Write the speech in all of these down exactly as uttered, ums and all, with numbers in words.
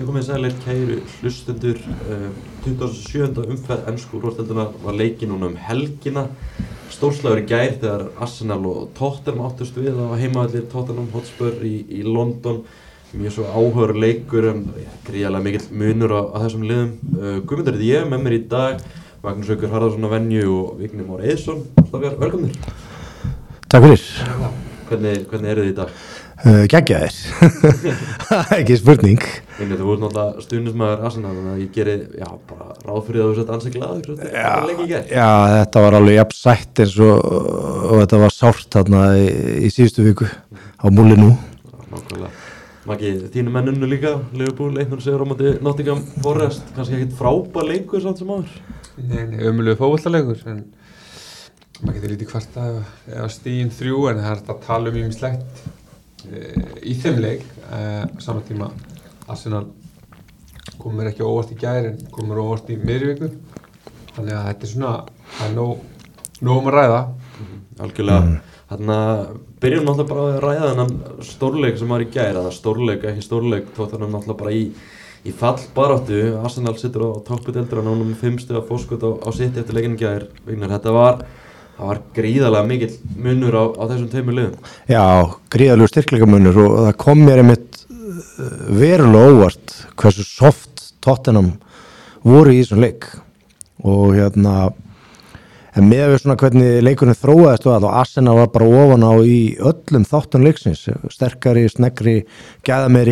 komið sælir kæru hlustendur. uh, tuttugasta og sjöunda umferð ensku úrvalsdeildarinnar var leikin núna um helgina. Stórslagur í gær þegar Arsenal og Tottenham áttust við á heimavelli Tottenham Hotspur í, í London. Mjög svo áhugaður leikur, en gríðarlega mikill munur á, á þessum liðum. uh, Guðmundur heiti ég, með mér í dag Magnús Haukur Harðarson á venju og Vignir Már Eiðsson. Velkomnir. Takk fyrir. Hvernig, hvernig eru þið í dag? Uh, Geggjaðir. Ekki spurning. Vignir, þú voru náttúrulega stuðningsmaður Arsenal, þannig að ég geri já, bara ráð fyrir að þú sett ansi glaður þetta leik í gær. Já, þetta var alveg jafn sætt eins og, og þetta var sárt þarna í, í síðustu viku á múlinu. Nákvæmlega. Maggi, þínu menn unnu líka, Liverpool, eitt núll sigur á móti Nottingham Forest, kannski ekkert frábær leikur samt sem áður. Nei, nei, ömurlegur fótboltaleikur, en maður getur lítið hvart að eða stigin þrjú, en það er þetta að tala um ýmislegt uh, í þeim leik. Uh, saman tíma Arsenal komur ekki óvart í gær, en komur óvart í miðri viku, þannig að þetta er svona, það er nóg, nóg um að ræða. Mm, algjörlega. Mm. Þannig að byrjum náttúrulega bara að ræða þennan stórleik sem var í gær, eða stórleik, ekki stórleik, Tottenham náttúrulega bara í, í fallbaráttu. Arsenal situr á toppi deildar og nánum fimm stiga fórskot á, á City eftir leikinn í gær. Vignar, þetta var, það var gríðarlega mikill munur á, á þessum tveimur liðum. Já, gríðarlegur styrkleikamunur og það kom mér einmitt verulega óvart hversu soft Tottenham voru í þessum leik. Og hérna, en með við svona hvernig leikurinn þróaðist og að og Arsenal var bara ofan á í öllum þáttum leiksins, sterkari, sneggri, gæðameiri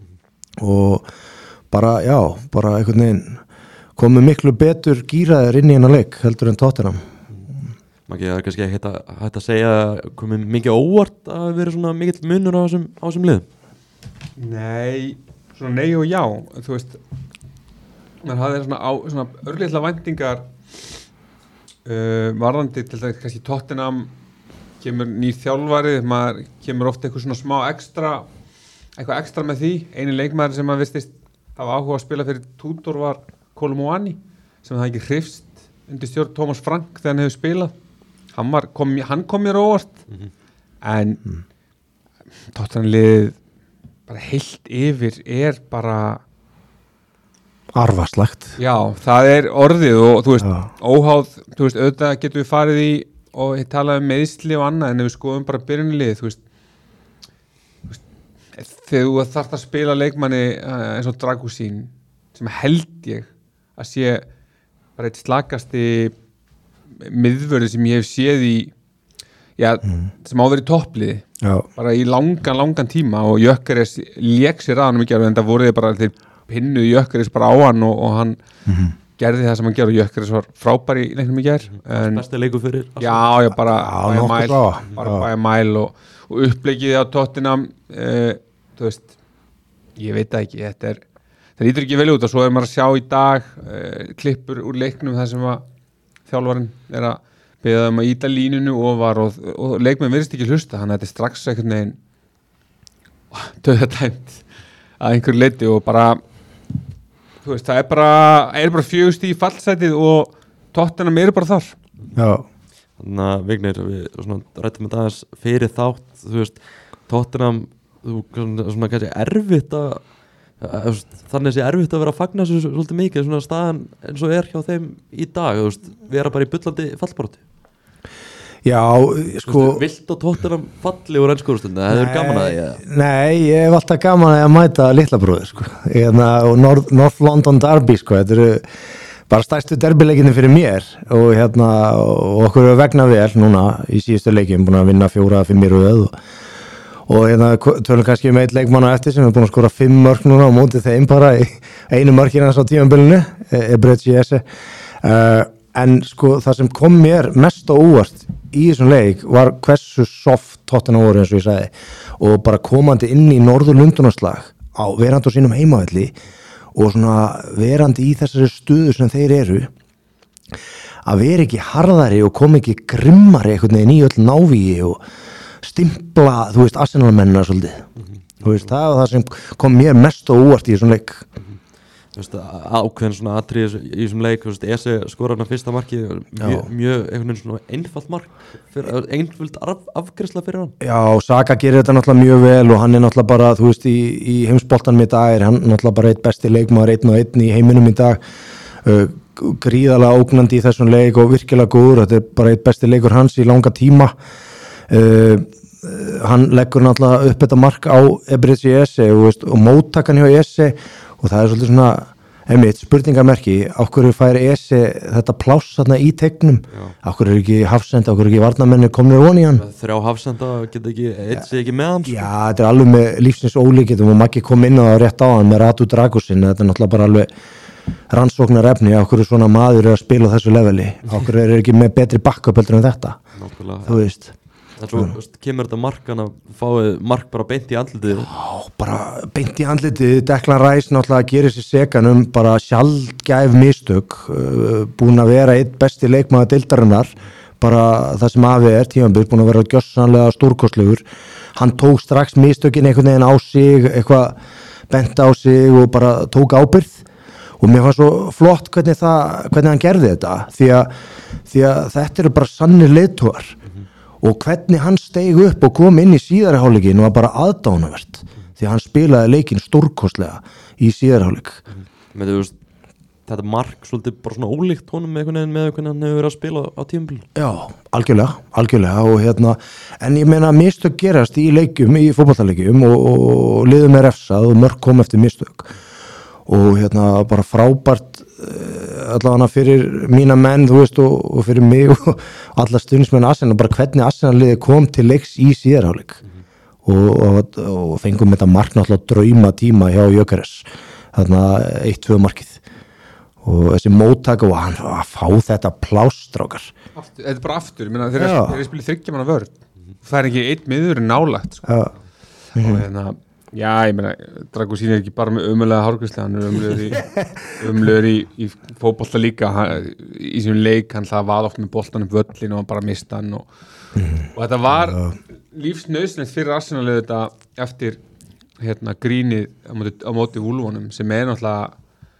og bara, já, bara einhvern veginn komu miklu betur gíraðir inn í hennar leik heldur en Tottenham. Maggi, það er kannski ekki hægt að, hægt að segja komið mikið óvart að vera svona mikill munur á þessum, á þessum liðum? Nei, svona nei og já, þú veist, maður hafði svona, á, svona örlítla væntingar Uh, varðandi til þess að kannski Tottenham kemur nýr þjálfari, maður kemur ofta eitthvað svona smá ekstra eitthvað ekstra með því. Einu leikmaður sem maður vistist hafa áhuga að spila fyrir Tudor var Kolomuani, sem það ekki hrifst undir stjórn Thomas Frank þegar hann hefur spilað. Hann, var, kom, hann kom mér óvart, mm-hmm. en mm. Tottenham liðið bara heilt yfir er bara arfaslagt. Já, það er orðið og þú veist, já. Óháð, þú veist, auðvitað getum við farið í og ég talaði um meðsli og annað, en ef við skoðum bara byrjunlið, þú veist, þú veist, þegar þú þarft að spila leikmanni eins og Dragusín, sem held ég að sé bara eitt slagasti miðvörði sem ég hef séð í, já, mm. sem áverið toppliði, já. Bara í langan, langan tíma og Jökkeres lék sér að hann mikið, en það voruði bara þeir pinnuði Jökkeres bara á hann og, og hann mm-hmm. gerði það sem hann gerði og Jökkeres var frábær í leiknum í gær. Besti leikur fyrir Arsenal. Já, já, bara bæja mæl, bara bæja mæl og, og uppleikið á Tottenham, uh, þú veist, ég veit það ekki, þetta er, það lítur ekki vel út og svo er maður að sjá í dag uh, klippur úr leiknum þar sem að þjálfarinn er að beða um að íta línunu ofar og, og leikmenn virðist ekki hlusta, þannig að þetta er strax einhvern veginn dauðadæmt að einhverju leiti og bara þú veist, það er bara, er bara fjögust í fallsætið og Tottenham eru bara þar. Já. Þannig að Vignir, við svona rættum þetta aðeins fyrir þátt, þú veist, Tottenham, þú svona, svona kannski erfitt að, að þannig sé erfitt að vera að fagna þessu svolítið mikið, svona staðan eins og er hjá þeim í dag, þú veist, vera bara í bullandi fallbaráttu. Já, sko vilt og Tottenham falli úr enskuúrstundinni, það hefur gaman að því eða? Nei, ég hef alltaf gaman að mæta litla bróður, sko, Eðna, og North, North London Derby, sko, þetta eru bara stærstu derbyleikinni fyrir mér og hérna, og okkur er vegna vel núna í síðustu leikjum, búin að vinna fjóra, fimm í röð og, og hérna, tölum kannski um eitt leikmann á eftir sem er búin að skora fimm mörk núna og móti þeim bara í einu mörkin hans á tímabilinu, Ebrechi Esse. Uh, en sko, það sem kom mér mest á óvart í þessum leik var hversu soft Tottenham voru eins og ég sagði og bara komandi inn í Norður-Lundunarslag á verandi á sínum heimavelli og svona verandi í þessari stöðu sem þeir eru að vera ekki harðari og kom ekki grimmari einhvern veginn í öll návíi og stimpla, þú veist, Arsenal-mennina svolítið. Mm-hmm. Þú veist, það var það sem kom mér mest á óvart í þessum leik. Mm-hmm. veist, ákveðin svona atrið í þessum leik, þú veist, Ese skorar hann fyrsta markið, mjög, mjög einhvern veginn svona einfalt mark, fyrir, einföld af, afgreiðsla fyrir hann. Já, Saka gerir þetta náttúrulega mjög vel og hann er náttúrulega bara, þú veist, í, í heimsboltanum í dag er hann náttúrulega bara eitt besti leikmaður, einn og einn í heiminum í dag, uh, gríðarlega ógnandi í þessum leik og virkilega góður, þetta er bara eitt besti leikur hans í langa tíma. Uh, hann leggur náttúrulega upp þetta mark á Eberechi Ese og, og móttakan hjá Ese og það er svolítið svona einmitt spurningamerki, á hverju fær Ese þetta pláss þarna í tegnum, á hverju er ekki hafsenda, á hverju er ekki varnarmenni komnir von í hann. Þrjá hafsenda geta ekki, eitt sé ekki með hann. Já, þetta er alveg með lífsins ólíkindum og Maggi kom inn á það rétt á hann með Ratu Dragusin, þetta er náttúrulega bara alveg rannsóknar efni, á hverju svona maður er að spila á þessu leveli, á hverju er ekki með betri backup heldur en þetta. Nákvæmlega. Þú veist. Það er svo, veist, kemur þetta markan að fáið mark bara beint í andlitið. Já, bara beint í andlitið. Declan Rice náttúrulega gerir sér sekan um bara sjaldgæf mistök, uh, búin að vera einn besti leikmaður deildarinnar, bara það sem afi er tímabil, búin að vera gjörsamlega stórkostlegur. Hann tók strax mistökin einhvern veginn á sig, eitthvað bent á sig og bara tók ábyrgð og mér fannst svo flott hvernig, það, hvernig hann gerði þetta því að, því að þetta eru bara sannir leiðtogar. Og hvernig hann steig upp og kom inn í síðari hálfleikin var bara aðdánavert því að hann spilaði leikinn stórkostlega í síðari hálfleik. Með þú veist, þetta mark svolítið bara svona ólíkt honum með einhvern veginn með hvernig hann hefur verið að spila á tímabilinu. Já, algjörlega, algjörlega og hérna, en ég meina mistök gerast í leikjum, í fótboltaleikjum og, og liðum er refsað og mörk kom eftir mistök og hérna bara frábært allavega fyrir mína menn þú veist og, og fyrir mig og alla stuðningsmenn Arsenal bara hvernig Arsenal liði kom til leiks í síðari hálfleik mm-hmm. og, og, og fengum þetta mark náttúrulega drauma tíma hjá Gyökeres þarna eitt tvö markið og þessi móttaka og hann að fá þetta plástrákar. Þetta er bara aftur, ég meina þegar ég spilið þriggja manna vörn það er ekki einn miður en nálægt sko. og hérna já, ég meina, Dragusin er ekki bara með ömulega hárgrísla, hann er ömulegur í, ömulegur í, í fótbolta líka, hann, í þessum leik, hann hlaði vað oft með boltan upp völlin og hann bara mista hann og, mm. og þetta var lífsnauðsynlegt fyrir Arsenal þetta eftir hérna, grínið á móti, á móti Wolfsvonum sem er náttúrulega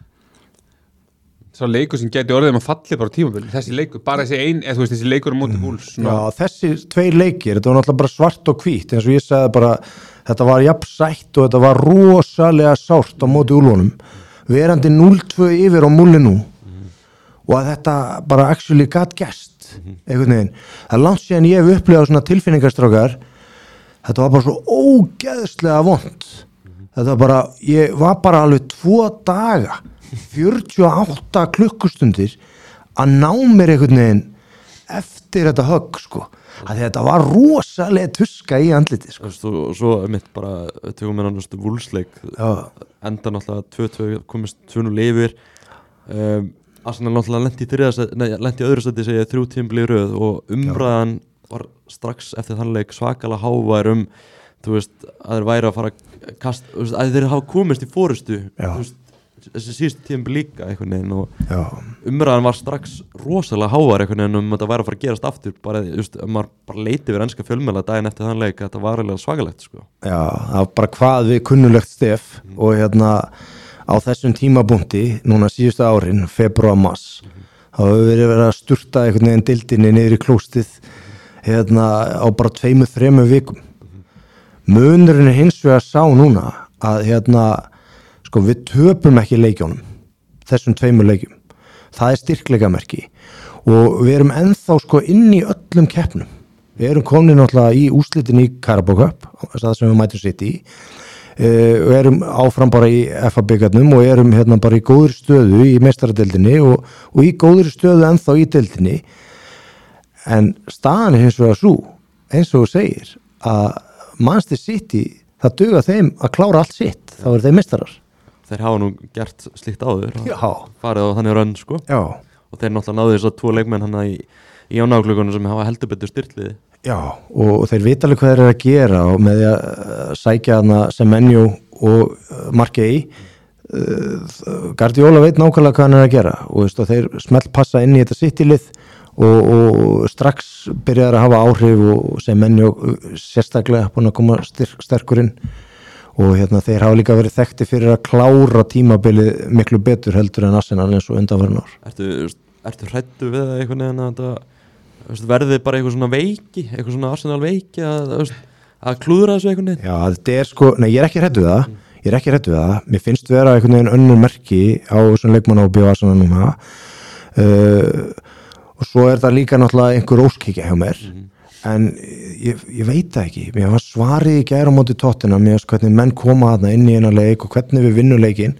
svo leikur sem gæti orðið um að falli bara tímabili, þessi leikur, bara þessi ein, eða þú veist, þessi leikur á móti Wolves. Já, þessi tveir leikir, þetta var náttúrulega bara svart og hvítt, eins og ég sagði bara þetta var jafn sætt og þetta var rosalega sárt á móti Úlfunum verandi núll tvö yfir á múli nú mm. og að þetta bara actually got gest mm. einhvern veginn, það er langt síðan ég hef upplifað svona tilfinningastrákar þetta var bara svo ógeðslega vond mm. þetta var bara, ég var bara alveg tvo daga fjörutíu og átta klukkustundir að ná mér einhvern veginn eftir þetta högg sko að þetta var rosalega tuska í andliti sko. og svo mitt bara tökum við náttúrulega vúlsleik enda náttúrulega tvö tvö komist tvö núll yfir um, Arsenal náttúrulega lendi í þriðja nei, lendi í öðru sæti segja þrjú tímabil í röð og umræðan Já. Var strax eftir þann leik svakalega hávær um þú veist að þeir væri að fara að kasta þú veist að þeir hafa komist í fórustu þú veist þessi síðustu tímabil líka einhvern veginn og umræðan var strax rosalega hávær einhvern veginn um að þetta væri að fara að gerast aftur bara, just, maður bara leiti við enska fjölmiðla daginn eftir þann leik að þetta var alveg svakalegt sko. Já, það var bara hvað við kunnulegt stef mm. og hérna á þessum tímabúndi núna síðustu árin, februar, mars mm. þá hefur við verið að sturta einhvern veginn dildinni niður í klóstið hérna á bara tveimur, þremur vikum mm. munurinn er hins vegar sá núna að hérna sko við töpum ekki leikjónum þessum tveimur leikjum það er styrkleikamerki og við erum ennþá sko inn í öllum keppnum við erum komin náttúrulega í úrslitin í Carabao Cup það sem við mætum sitt í uh, og erum áfram bara í F A-bikarnum og erum hérna bara í góðri stöðu í meistaradeildinni og, og í góðri stöðu ennþá í deildinni en staðan er hins vegar svo eins og þú segir að Manchester City það duga þeim að klára allt sitt þá eru þeir meistarar þeir hafa nú gert slíkt áður Já. farið á þannig rönn sko Já. og þeir náttúrulega náðu þess að tvo leikmenn hann í, í ánáglögunum sem hafa heldur betur styrtliði Já, og þeir vita alveg hvað þeir eru að gera og með því að sækja hana Semenyo og Markei uh, Guardiola veit nákvæmlega hvað hann er að gera og veist, þeir smelt passa inn í þetta City-lið og, og strax byrjaði að hafa áhrif og Semenyo sérstaklega búin að koma styrk, sterkur inn og hérna þeir hafa líka verið þekkti fyrir að klára tímabilið miklu betur heldur en Arsenal eins og undanfarin ár. Ertu, ertu hræddu við það einhvern veginn að þetta verði bara eitthvað svona veiki, eitthvað svona Arsenal veiki að, að klúðra þessu einhvern veginn? Já, þetta er sko, nei ég er ekki hræddu við það, ég er ekki hræddu við það, mér finnst vera einhvern veginn önnur merki á þessum leikmannahópi á Arsenal núna uh, og svo er það líka náttúrulega einhver óskikja hjá mér. Mm. En ég, ég veit það ekki, mér var svarið í gær á móti Tottenham, mér veist hvernig menn koma þarna inn í eina leik og hvernig við vinnum leikinn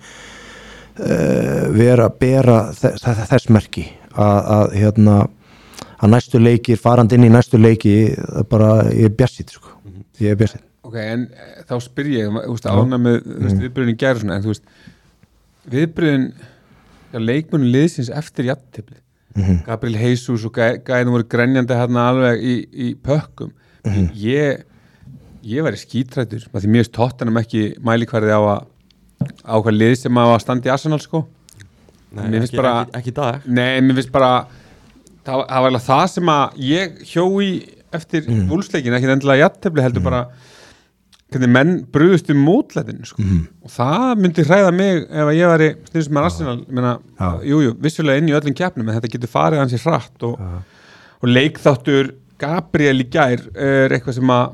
uh, vera að bera þess, þess merki að, að, hérna, að næstu leikir, farand inn í næstu leiki, bara ég er bjarsít, sko, ég er bjarsít. Ok, en þá spyr ég, þú veist, ána með mm. viðbröðin í gær og svona, en þú veist, viðbröðin, já, leikmönnum liðsins eftir jafntefli. Mm-hmm. Gabriel Jesus og gæ, gæðin voru grenjandi hérna alveg í, í pökkum. Mm-hmm. ég ég væri skítrættur því mér finnst Tottenham ekki mælikvarði á að á hvað lið sem á að standa í Arsenal sko. Nei, mér finnst bara ekki, ekki dag. Nei, mér finnst bara það, það var það sem að ég hjó í eftir mm. Wolves-leikinn, ekki endilega jafntefli heldur mm. bara hvernig menn brugðust um mótlætinu sko. Mm. og það myndi hræða mig ef ég væri stundum með Arsenal meina, jú, jú, vissulega inn í öllum keppnum en þetta getur farið hans í hratt og, og leikþáttur Gabriel í gær er eitthvað sem að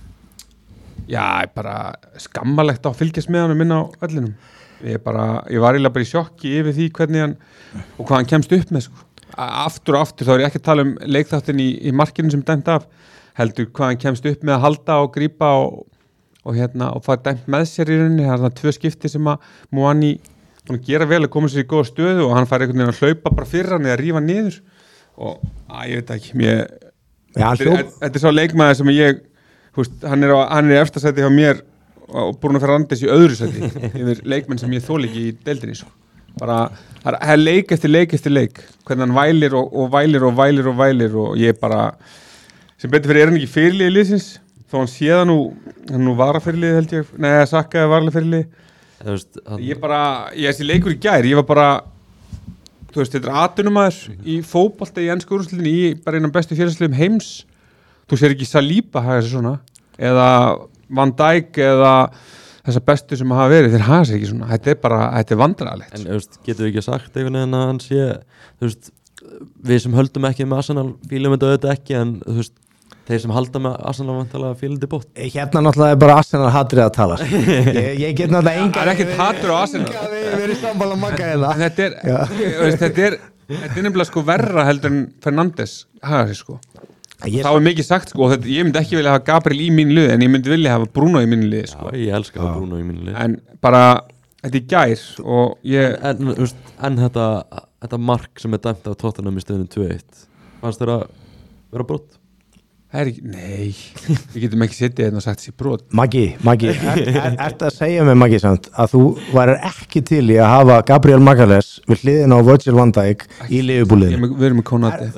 já, bara skammalegt á að fylgjast með hann og minna á öllinum ég, bara, ég var eiginlega bara í sjokki yfir því hvernig hann og hvað hann kemst upp með sko. aftur og aftur, þá er ég ekki að tala um leikþáttin í, í markinu sem dæmt af heldur hvað hann kemst upp með að halda og grípa og og hérna, og það er dæmt með sér í rauninni það er svona tvö skipti sem að Muani hann gera vel að koma sér í góða stöðu og hann fær einhvern veginn að hlaupa bara fyrir hann eða rífa niður og, að ég veit ekki mér, ja, þetta, er, þetta er svo leikmaður sem ég húst, hann er, er í efsta sæti hjá mér og Bruno Fernandes í öðru sæti yfir leikmenn sem ég þoli ekki í deildinni svo. bara, það er leik eftir leik eftir leik, hvernig hann vælir og, og vælir og vælir og vælir og ég bara sem betur fyrir er hann ekki fyrirliði liðsins þó hann séða nú, hann nú varafyrirlið held ég, neða sakkaði varafyrirlið ég bara, ég þessi leikur í gær, ég var bara þú veist, þetta er atvinnumæður mm-hmm. í fótbolta í ensku úrvalsdeildinni, í bara einum bestu félagsliðum heims, þú sér ekki Saliba hafa þessi svona, eða Van Dijk eða þessa bestu sem hafa verið, þeir hafa þessi ekki svona þetta er bara, þetta er vandræðalegt En þú veist, getur við ekki sagt einhvern veginn að hann sé þú veist, við sem höldum ekki með Arsenal fílum þetta auðvitað ekki, en þú veist þeir sem halda með Arsenal vantalega fílandi bótt. Hérna náttúrulega er bara Arsenal hatrið að tala. ég, ég get náttúrulega enga... Það er ekkert hatur á Arsenal. Við erum sammála Magga hérna. Þetta er, veist, þetta er, þetta er nefnilega sko verra heldur en Fernandes hafa sér sko. Ég... Það var mikið sagt sko, og þetta, ég myndi ekki vilja hafa Gabriel í mínu liði, en ég myndi vilja hafa Bruno í mínu liði sko. Já, ég elska að hafa Bruno í mínu liði. En bara, þetta er gær og ég... En, en, en þetta, þetta mark sem er dæmt af Tottenham í stöðunum tvö eitt, fannst þér að vera brott? Það er ekki, nei, við getum ekki sittið hérna og sagt þessi brot. Maggi, Maggi, er, er, er það að segja mig Maggi samt að þú værir ekki til í að hafa Gabriel Magalhaes við hliðin á Virgil van Dijk í Liverpool-liðinu? Við erum með Konati.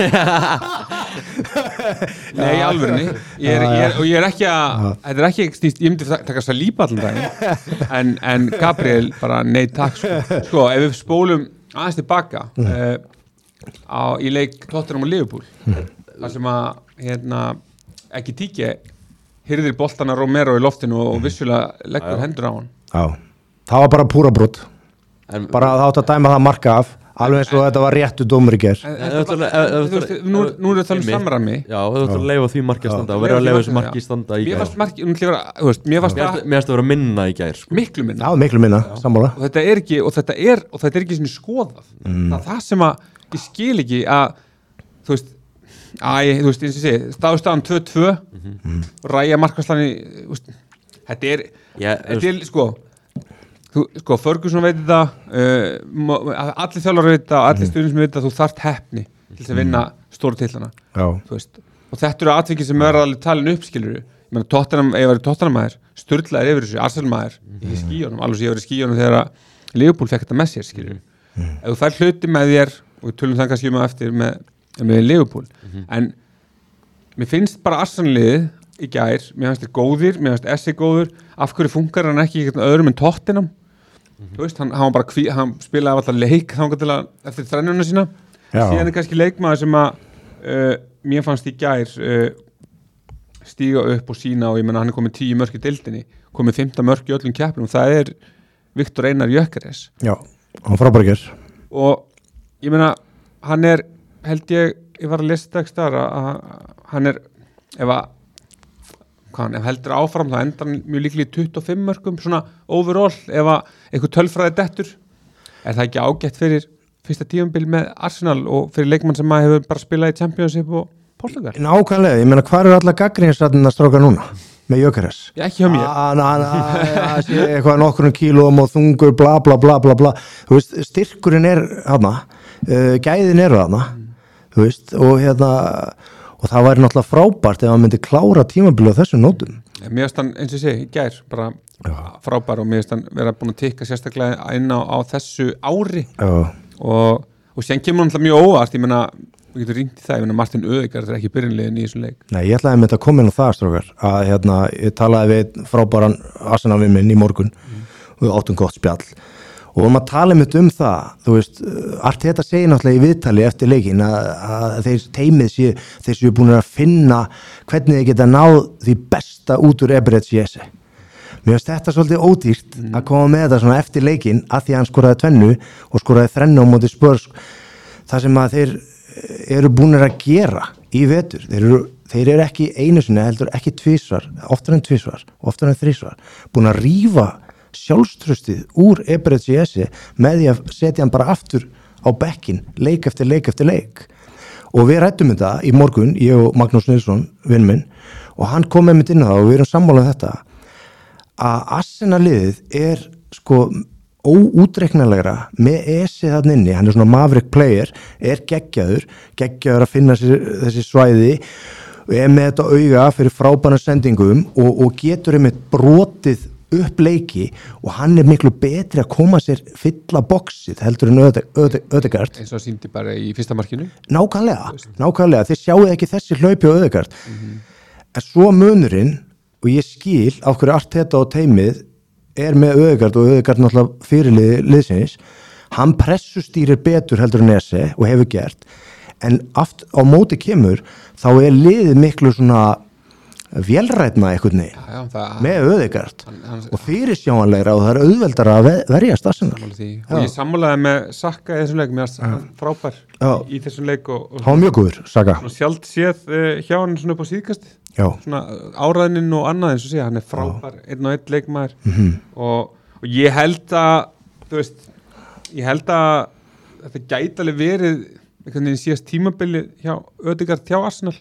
Nei, alvörni, ég er, ég er, og ég er ekki að, þetta er ekki, ég myndi taka Saliba allan daginn, en, en Gabriel bara nei takk, sko. Sko, ef við spólum aðeins tilbaka mm. uh, á, í leik Tottenham og Liverpool, mm. þar sem að hérna, ekki tíkja hyrðir boltana Romero í loftinu og vissulega leggur hendur á hann. Já, það var bara púra brot. En, bara það átt að dæma það marka af, alveg eins og þetta var réttu dómur í gerð. Nú er þetta um samræmi. Já, þú ætlar að leifa því marki að standa og verður að leifa þessu marki standa í gerð. Mér fannst það vera minna í gerð. Miklu minna. Já, miklu minna, sammála. Og þetta er ekki, og þetta er, og þetta er ekki svona skoðað. Mm. Það er það sem að, ég skil ekki að, þú veist, Æ, þú veist, eins og ég segi, staðustafan tvö tvö mm-hmm. ræja markværslanni þetta er, yeah, þetta er sko, þú, sko, Ferguson veit þetta uh, allir þjálfar veit þetta, allir stundum veit þetta, þú þarft heppni til þess að vinna stóru titlana og þetta eru atvikið sem verða alveg talin upp, skilur ég meina, Tottenham, ef ég var í Tottenham maður sturlaðir yfir þessu, Arsenal maður mm-hmm. í skíunum, alveg sem ég var í skíunum þegar að Liverpool fekk þetta með sér, skilur mm-hmm. ef þú fær hluti með þér, og við tölum það kannski um eftir með með Liverpool, mm-hmm. en mér finnst bara Arsenal-liðið í gær, mér finnst þér góðir, mér finnst Essi góður, af hverju funkar hann ekki eitthvað öðrum en Tottenham, mm-hmm. þú veist, hann, hann, bara kví, hann spilaði alltaf leik þá til að, eftir þrennuna sína, Já. Síðan er kannski leikmaður sem að uh, mér fannst í gær uh, stíga upp og sína og ég menna hann er komið tíu mörk í deildinni, komið fimmtán mörk í öllum keppnum, það er Viktor Einar Gyökeres. Já, hann frábærger. Og ég menna, hann er, held ég, ég var að lesa tekst þar að hann er, ef að, hvað hann, ef heldur áfram, það endar hann mjög líklega í tuttugu og fimm mörkum, svona overall, ef að einhver tölfræði dettur, er það ekki ágætt fyrir fyrsta tímabil með Arsenal og fyrir leikmann sem maður hefur bara spilað í Championship og Portugal? Nákvæmlega, ég meina, hvað eru alla gagnrýnisrættina stráka núna með Gyökeres? Já, ekki hjá mér. Það sé eitthvað nokkurinn kílóum og þungur, bla bla bla bla bla. Þú veist, styrkurinn er hana, uh, gæðin eru hana, mm. þú veist, og hérna, og það væri náttúrulega frábært ef hann myndi klára tímabilið á þessum nótum. Mér finnst hann, eins og ég segi, í gær, bara Já. frábær og mér finnst hann vera búin að tikka sérstaklega inn á, á þessu ári Já. og, og sen kemur hann alltaf mjög óvart, ég meina, við getum ringt í það, ég meina Martin Ødegaard er ekki byrjunliðin í þessum leik. Nei, ég ætlaði með þetta að koma inn á það, strókar, að hérna, ég talaði við frábæran Arsenal-vinn minn í morgun mm. og við áttum gott spjall og við erum að tala mitt um það, þú veist, allt þetta segir náttúrulega í viðtali eftir leikin að, að þeir teimið séu, þeir séu búin að finna hvernig þeir geta náð því besta út úr Eberechi. Mér finnst þetta svolítið ódýrt mm. að koma með þetta svona eftir leikin að því að hann skoraði tvennu og skoraði þrennu á móti Spurs, það sem að þeir eru búinir að gera í vetur. Þeir eru, þeir eru ekki einu sinni, heldur ekki tvisvar, oftar en tvisvar, oftar en þrisvar, búin að rífa sjálfströstið úr Eberechi með því að setja hann bara aftur á bekkin, leik eftir leik eftir leik. Og við ræddum þetta í morgun, ég og Magnús Nilsson, vinn minn, og hann kom með mitt inn á það og við erum sammála um þetta, að Arsenal-liðið er sko óútreiknanlegra með Esi þarna inni, hann er svona maverick player, er geggjaður, geggjaður að finna sér, þessi svæði, er með þetta auga fyrir frábæna sendingum og, og getur einmitt brotið upp leiki og hann er miklu betri að koma sér fylla boxið heldur en Ødegaard. Eins og sýndi bara í fyrsta markinu. Nákvæmlega, nákvæmlega, þið sjáu ekki þessi hlaupi á Ødegaard. Mm-hmm. En svo munurinn, og ég skil á hverju Arteta og teimið er með Ødegaard og Ødegaard náttúrulega fyrirliði liðsins, hann pressustýrir betur heldur en Ese og hefur gert, en aft á móti kemur þá er liðið miklu svona vélrætna einhvern veginn með Ødegaard og fyrirsjáanlegra og það er auðveldara að verjast Arsenal. Og ég sammálaði með Saka í þessum leik, mér er frábær Já. í þessum leik og, og hann var mjög góður, Saka. Sjálft séð uh, hjá hann svona upp á síðkasti. Já. Svona áræðnin og annað eins og sé, hann er frábær, Já. einn og einn leikmaður mm-hmm. og, og ég held að þú veist, ég held að þetta gæti alveg verið einhvern veginn síðast tímabili hjá Ødegaard hjá Arsenal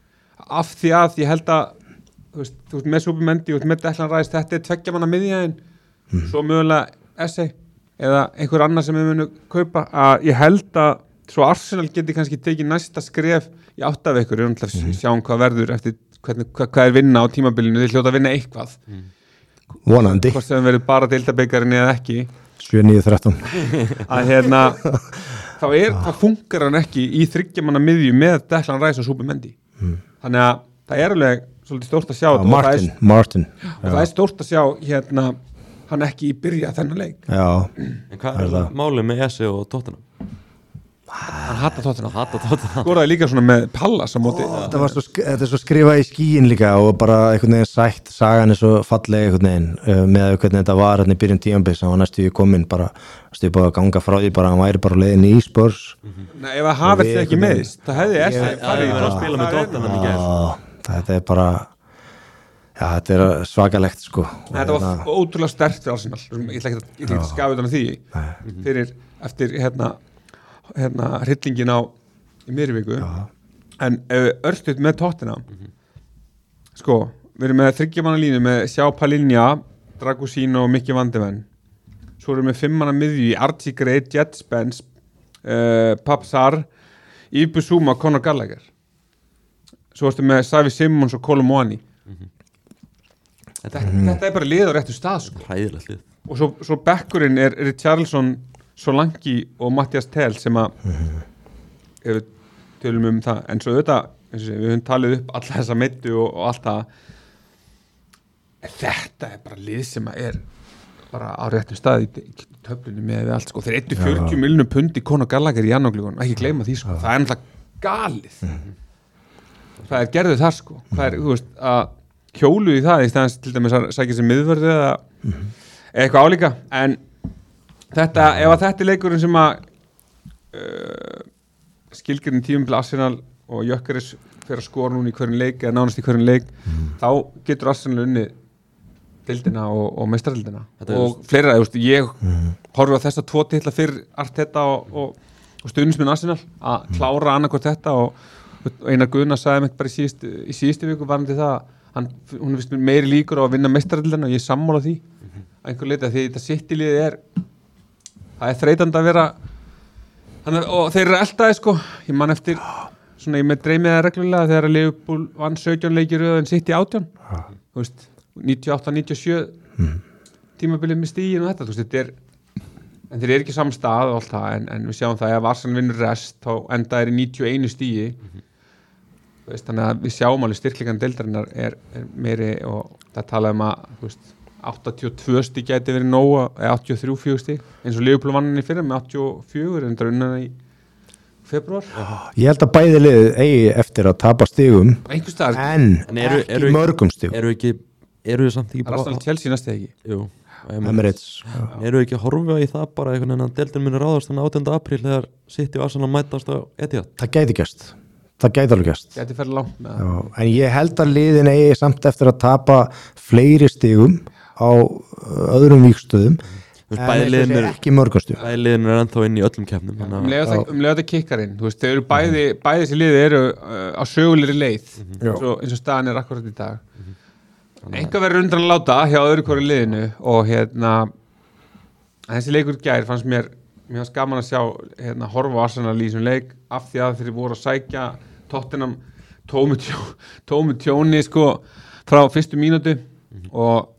af því að ég held að þú veist, þú veist með Supermendi og með Declan Rice, þetta er tveggja manna miðjæðin mm. svo mögulega Esse eða einhver annar sem við munum kaupa, að ég held að svo Arsenal geti kannski tekið næsta skref í átt af ykkur, við mm. sjáum hvað verður eftir Hvernig, hvað, hvað er vinna á tímabilinu, þeir hljóta að vinna eitthvað mm. vonandi hvort sem verður bara deildabikarinn eða ekki sjö níu þrettán að hérna þá, er, þá funkar hann ekki í þriggjamanna miðju með Declan Rice og Supermendi mm. þannig að það er alveg svolítið stórt að sjá Já, Martin, það er, Martin. og það er stórt að sjá hérna hann ekki í byrja þennan leik Já. En hvað er það málið með Ese og Tottenham? Hann hattar Tottenham skoraði líka svona með Pallas á móti Ó, þetta, svo, þetta er svo skrifað í skíin líka og bara einhvern veginn sætt sagan er svo falleg einhvern veginn uh, með hvernig þetta var hérna í byrjun tímabils hann var næstu í komin bara stupa að ganga frá því bara hann væri bara leiðin í Spurs mm-hmm. Nei, ef það hafði þetta ekki meðist það hefði Ese farið að spila með Tottenham í gær þetta er bara já, þetta er svakalegt sko Þetta var hérna, ótrúlega sterkt fyrir Arsenal ég ætla ekki að skafa þetta því mm-hmm. fyrir eftir hérna hérna hryllingin á í miðri viku en örstuð með Tottenham mm-hmm. sko, við erum með þriggjamanna línu með Sjá Palinja, Dragosino og Mikki Van de Ven svo erum við með fimmmanna miðju í Archie Gray, Jet Spence uh, Papsar Ibusuma, Conor Gallagher svo erstu með Savi Simons og Kolomoani mm-hmm. þetta, mm-hmm. þetta er bara lið á réttu stað sko. Hræðilegt lið og svo, svo bekkurinn er Richarlison Solanki og Mattias Tell sem að mm-hmm. ef við tölum um það en svo auðvitað, við höfum talið upp alla þessa meittu og, og allt það þetta er bara lið sem að er bara á réttum stað í töflunni með allt sko, þeir eittu fjörutíu miljónum pund í Conor Gallagher í janúargluggunum, ekki gleyma því sko, það er náttúrulega galið mm-hmm. hvað er gerðu þar sko hvað er, þú veist, að hjólu í það í staðans til dæmis að sækja sér miðvörðu eða mm-hmm. eitthvað álíka en þetta, ef að þetta er leikurinn sem að uh, skilgjörn tímumbil Arsenal og Jökkeris fyrir að skora núna í hverjum leik eða nánast í hverjum leik mm. þá getur Arsenal unnið deildina og, og meistardeildina og fleira, ég, ég mm. horfi á þessa tvo titla fyrir Arteta og, og, og stuðnismenn Arsenal að klára annarkvort þetta og, og Einar Guðna sagði mér bara í síðustu, í síðustu viku varandi það hann, hún er vist meiri líkur á að vinna meistardeildina og ég er sammála því mm-hmm. einhver leita því þetta City-liðið er það er þreytandi að vera hann, og þeir eru eldaði sko ég man eftir svona ég með dreymið það reglulega þegar Liverpool vann sautján leikir en City átján ah. þú veist, níutíu og átta níutíu og sjö mm. tímabilið með stígin og þetta, þú veist, þetta er en þeir eru ekki saman stað og allt það en, en við sjáum það að ef Arsenal vinnur rest þá enda er í níutíu og eitt stígi mm-hmm. þú veist, þannig að við sjáum alveg styrkleikan deildarinnar er, er meiri og það talaði um að, þú veist áttatíu og tvö stíg gæti verið nóg eða áttatíu og þrjú fjögur stíg eins og Liverpool vann hann í fyrra með áttatíu og fjögur en það er unnan í februar. Ég held að bæði liðið eigi eftir að tapa stigum en, en eru, ekki eru, mörgum stigum eru ekki, eru samt ekki bara Arsenal Chelsea næstu ekki Jú, Emirates eru ekki að horfa í það bara einhvern veginn að deildin muni ráðast þannig átjánda apríl þegar City og Arsenal mætast á Etihad það gæti gerst það gæti alveg gerst gæti ferð langt með Já, en ég held að liðin eigi samt eftir að tapa fleiri stigum á öðrum víkstöðum en ekki mörgastjó bæliðin er ennþá inn í öllum keppnum um leið þetta kikkarinn þú veist, þau eru bæði, bæði þessi liði eru uh, á sögulegri leið mm-hmm. svo, eins og staðan er akkurat í dag mm-hmm. einhver verður undan að láta hjá öðru hverju liðinu og hérna þessi leikur gær fannst mér mér fannst gaman að sjá hérna horfa á Arsenal í þessum leik af því að þeir voru að sækja Tottenham tómu, tjó, tómu tjóni sko frá fyrstu mínútu mm-hmm. og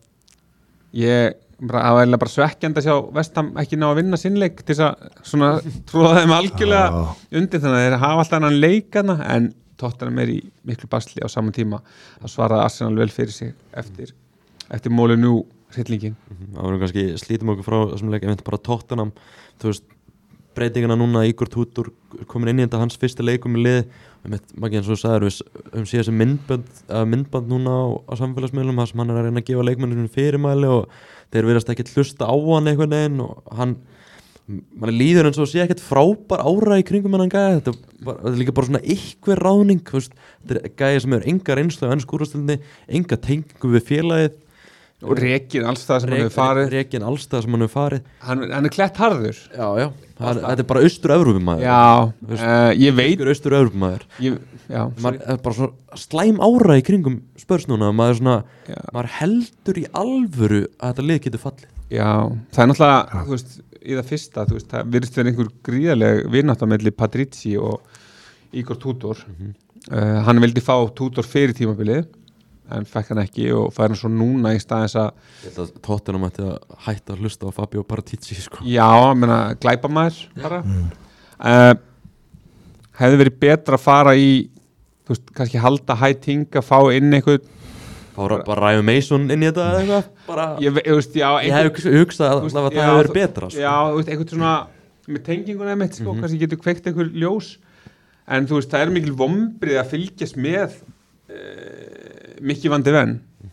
ég það var eiginlega bara svekkjandi að sjá Vestham ekki ná að vinna sinnleik til þess að svona tróða þeim algjörlega ah. undir þannig að þeir hafa alltaf annan leikana en Tottenham er í miklu basli á saman tíma að svara Arsenal vel fyrir sig eftir, eftir mólu nú hryllingin. Mm-hmm. Það voru kannski slítum okkur frá þessum leik, ég veit bara Tottenham þú veist, breytingana núna Ígor Tudor komin inn í þetta hans fyrsta leikum í lið, maður eins og þú sagðir við um síðan sem myndband, myndband núna á, á samfélagsmiðlum þar sem hann er að reyna að gefa leikmenninu fyrirmæli og þeir verðast ekki hlusta á hann einhvern veginn og hann mann líður eins og sé ekkert frábær ára í kringum en hann gæði, þetta var, þetta er líka bara svona ykkur ráðning, veist, þetta er gæði sem hefur enga reynslu á ensku úrvalsdeildinni, enga tengingu við félagið og rekin allstað sem Rek, hann hefur farið rekin allstað sem hann hefur farið hann, hann er klett harður já, já, hann, þetta er bara austur-Evrópumæður já, uh, ég veit austur-Evrópumæður maður er bara svona slæm ára í kringum Spurs núna, maður er svona já. Maður heldur í alvöru að þetta lið getur fallið já, það er náttúrulega, þú veist í það fyrsta, þú veist, það virðist verið einhver gríðarleg vinátt á milli Patrici og Ígor Tudor mm-hmm. uh, hann vildi fá Tudor fyrir tímabilið en fekk hann ekki og fær hann svo núna í staðins að ég held að Tottenham ætti að hætta að hlusta á Fabio Paratici sko. Já, menna glæpa maður bara mm. uh, hefði verið betra að fara í þú veist, kannski halda hæting að fá inn eitthvað fá bara Ryan Mason inn í þetta eða eitthvað bara, ég, ég, veist, já, ég hef hugsað að það hefði verið betra sko. Já, veist, eitthvað svona með tengingun eða mitt, sko, mm-hmm. kannski getur kveikt eitthvað ljós en þú veist, það er mikil vombrið að fylgjast með uh, Mikki Van de Ven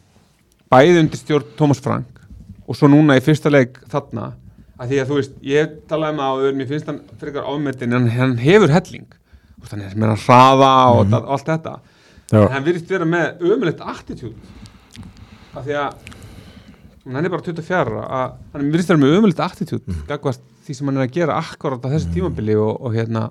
bæði undir stjórn Thomas Frank og svo núna í fyrsta leik þarna að því að þú veist, ég talaði um áður mér finnst hann frekar ámetin en hann hefur helling, þannig að hann er að hraða og mm-hmm. það, allt þetta Já. En hann virðist vera með ömulegt attitúd af því að hann er bara tuttugu og fjögur að hann virðist vera með ömulegt attitúd mm. gagvart því sem hann er að gera akkurat á þessu tímabili og, og hérna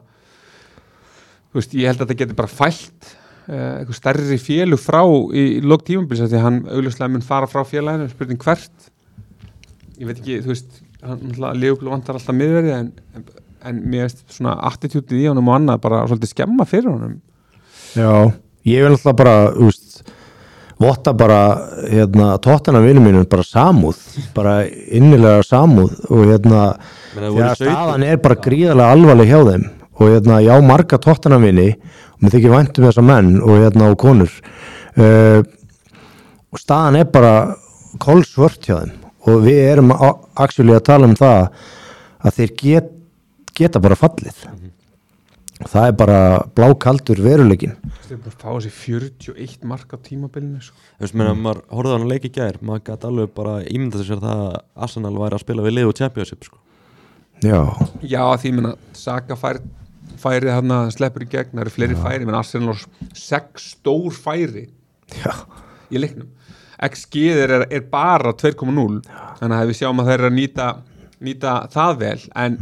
þú veist, ég held að þetta getur bara fælt Uh, eitthvað stærri félug frá í, í lok tímabils því að hann augljóslega mun fara frá félaginu spurning hvert ég veit ekki, þú veist hann Liverpool vantar alltaf miðverði en, en, en mér veist svona attitútið í honum og annað bara svolítið skemma fyrir honum Já, ég vil alltaf bara þú veist, votta bara hérna, Tottenham vinur mínum bara samúð bara innilega samúð og hérna, því að staðan er bara gríðarlega alvarleg hjá þeim og hérna, já, marga Tottenham vini og mér þykir vænt um þessa menn og hérna og konur uh, og staðan er bara kolsvört hjá þeim og við erum actually að tala um það að þeir get, geta bara fallið mm-hmm. það er bara blákaldur veruleikin. Það er bara að fá þessi fjörutíu og eitt mark á tímabilinu sko. Þú veist, meina, maður horfði á hann leik í gær, maður gæti alveg bara ímyndað sér það að Arsenal væri að spila við lið og Championship sko. Já, Já, því ég meina Saka fær, færi þarna sleppur í gegn, það eru fleiri færi menn Arsenal á sex stór færi já, í leiknum X G er, er bara tvö komma núll þannig að við sjáum að þeir eru að nýta nýta það vel en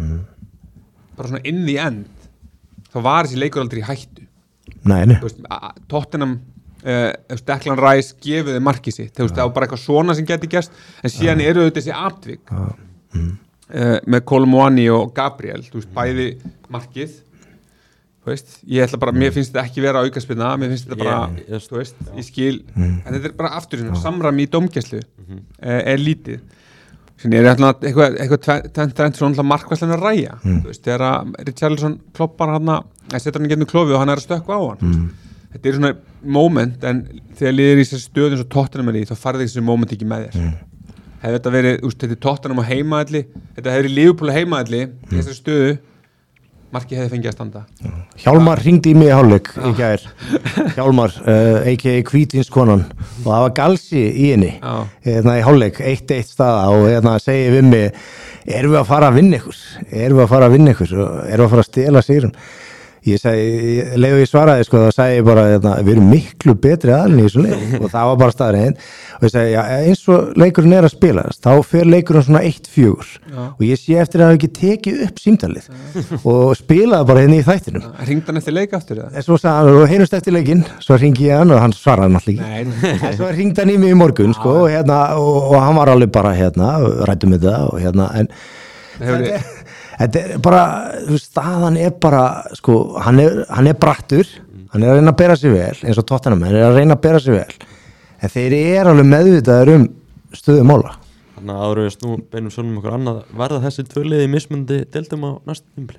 bara svona inn í end þá var þessi leikur aldrei í hættu nei, nei. Þú veist, a- Tottenham uh, Declan Rice gefið þeim markið sitt þú veist, það var bara eitthvað svona sem geti gerst en síðan eru auðvitað þessi atvik uh, með Kolomwani og Gabriel þú veist, bæði markið þú veist, ég ætla bara, mér finnst þetta ekki vera aukaspinna, mér finnst þetta bara Ég- ég- þú veist, ég skil, en þetta er bara aftur svona, samræmi í dómgæslu uh, er lítið Sinni er eitthvað, eitthvað, eitthvað tvent þrennt svona markvæslega að ræja þú veist, þegar að Richarlison kloppar hann að setur hann í gennum klofi og hann er að stökkva á hann mm. þetta er svona moment en þegar liðir í þessi stöðum svo Tottenham er í þá farið þessi moment ekki með þér mm. hefði þetta verið, úst, þetta er Tottenham á heimaðalli þetta hefði verið Liverpool á heimaðalli mm. í þessari stöðu markið hefði fengið að standa Hjálmar hringdi í mig í hálfleik í gær Hjálmar, uh, a k a Hvítinskonan og það var galsi í henni Já. hérna í hálfleik, eitt eitt staða og hérna segi við mig erum við að fara að vinna ykkur erum við að fara að vinna ykkur erum við að fara að stela sigrum ég segi, leiðu ég svaraði sko, þá sagði ég bara, hérna, við erum miklu betri aðlunni í þessu leik og það var bara staðurinn og ég segi, já, eins og leikurinn er að spila þá fer leikurinn svona eitt fjögur og ég sé eftir að hafa ekki tekið upp símtalið og spilaði bara hérna í þættinum Hringdi hann eftir leik aftur eða? en svo sagði hann, og heyrumst eftir leikinn svo hringi ég hann og hann svaraði náttúrulega Nei, ekki en svo hringdi hann í mig í morgun sko, og, hérna, og, og hann var alveg bara hérna, rættum þetta og hérna en hefur þetta, er- þetta er bara, þú veist, staðan er bara sko, hann er, hann er brattur hann er að reyna að bera sig vel eins og Tottenham, hann er að reyna að bera sig vel en þeir eru alveg meðvitaður um stöðu mála Þannig að áður við snú beinum sjónum okkur annað verða þessi tvö liði mismundi deildum á næstu tímabili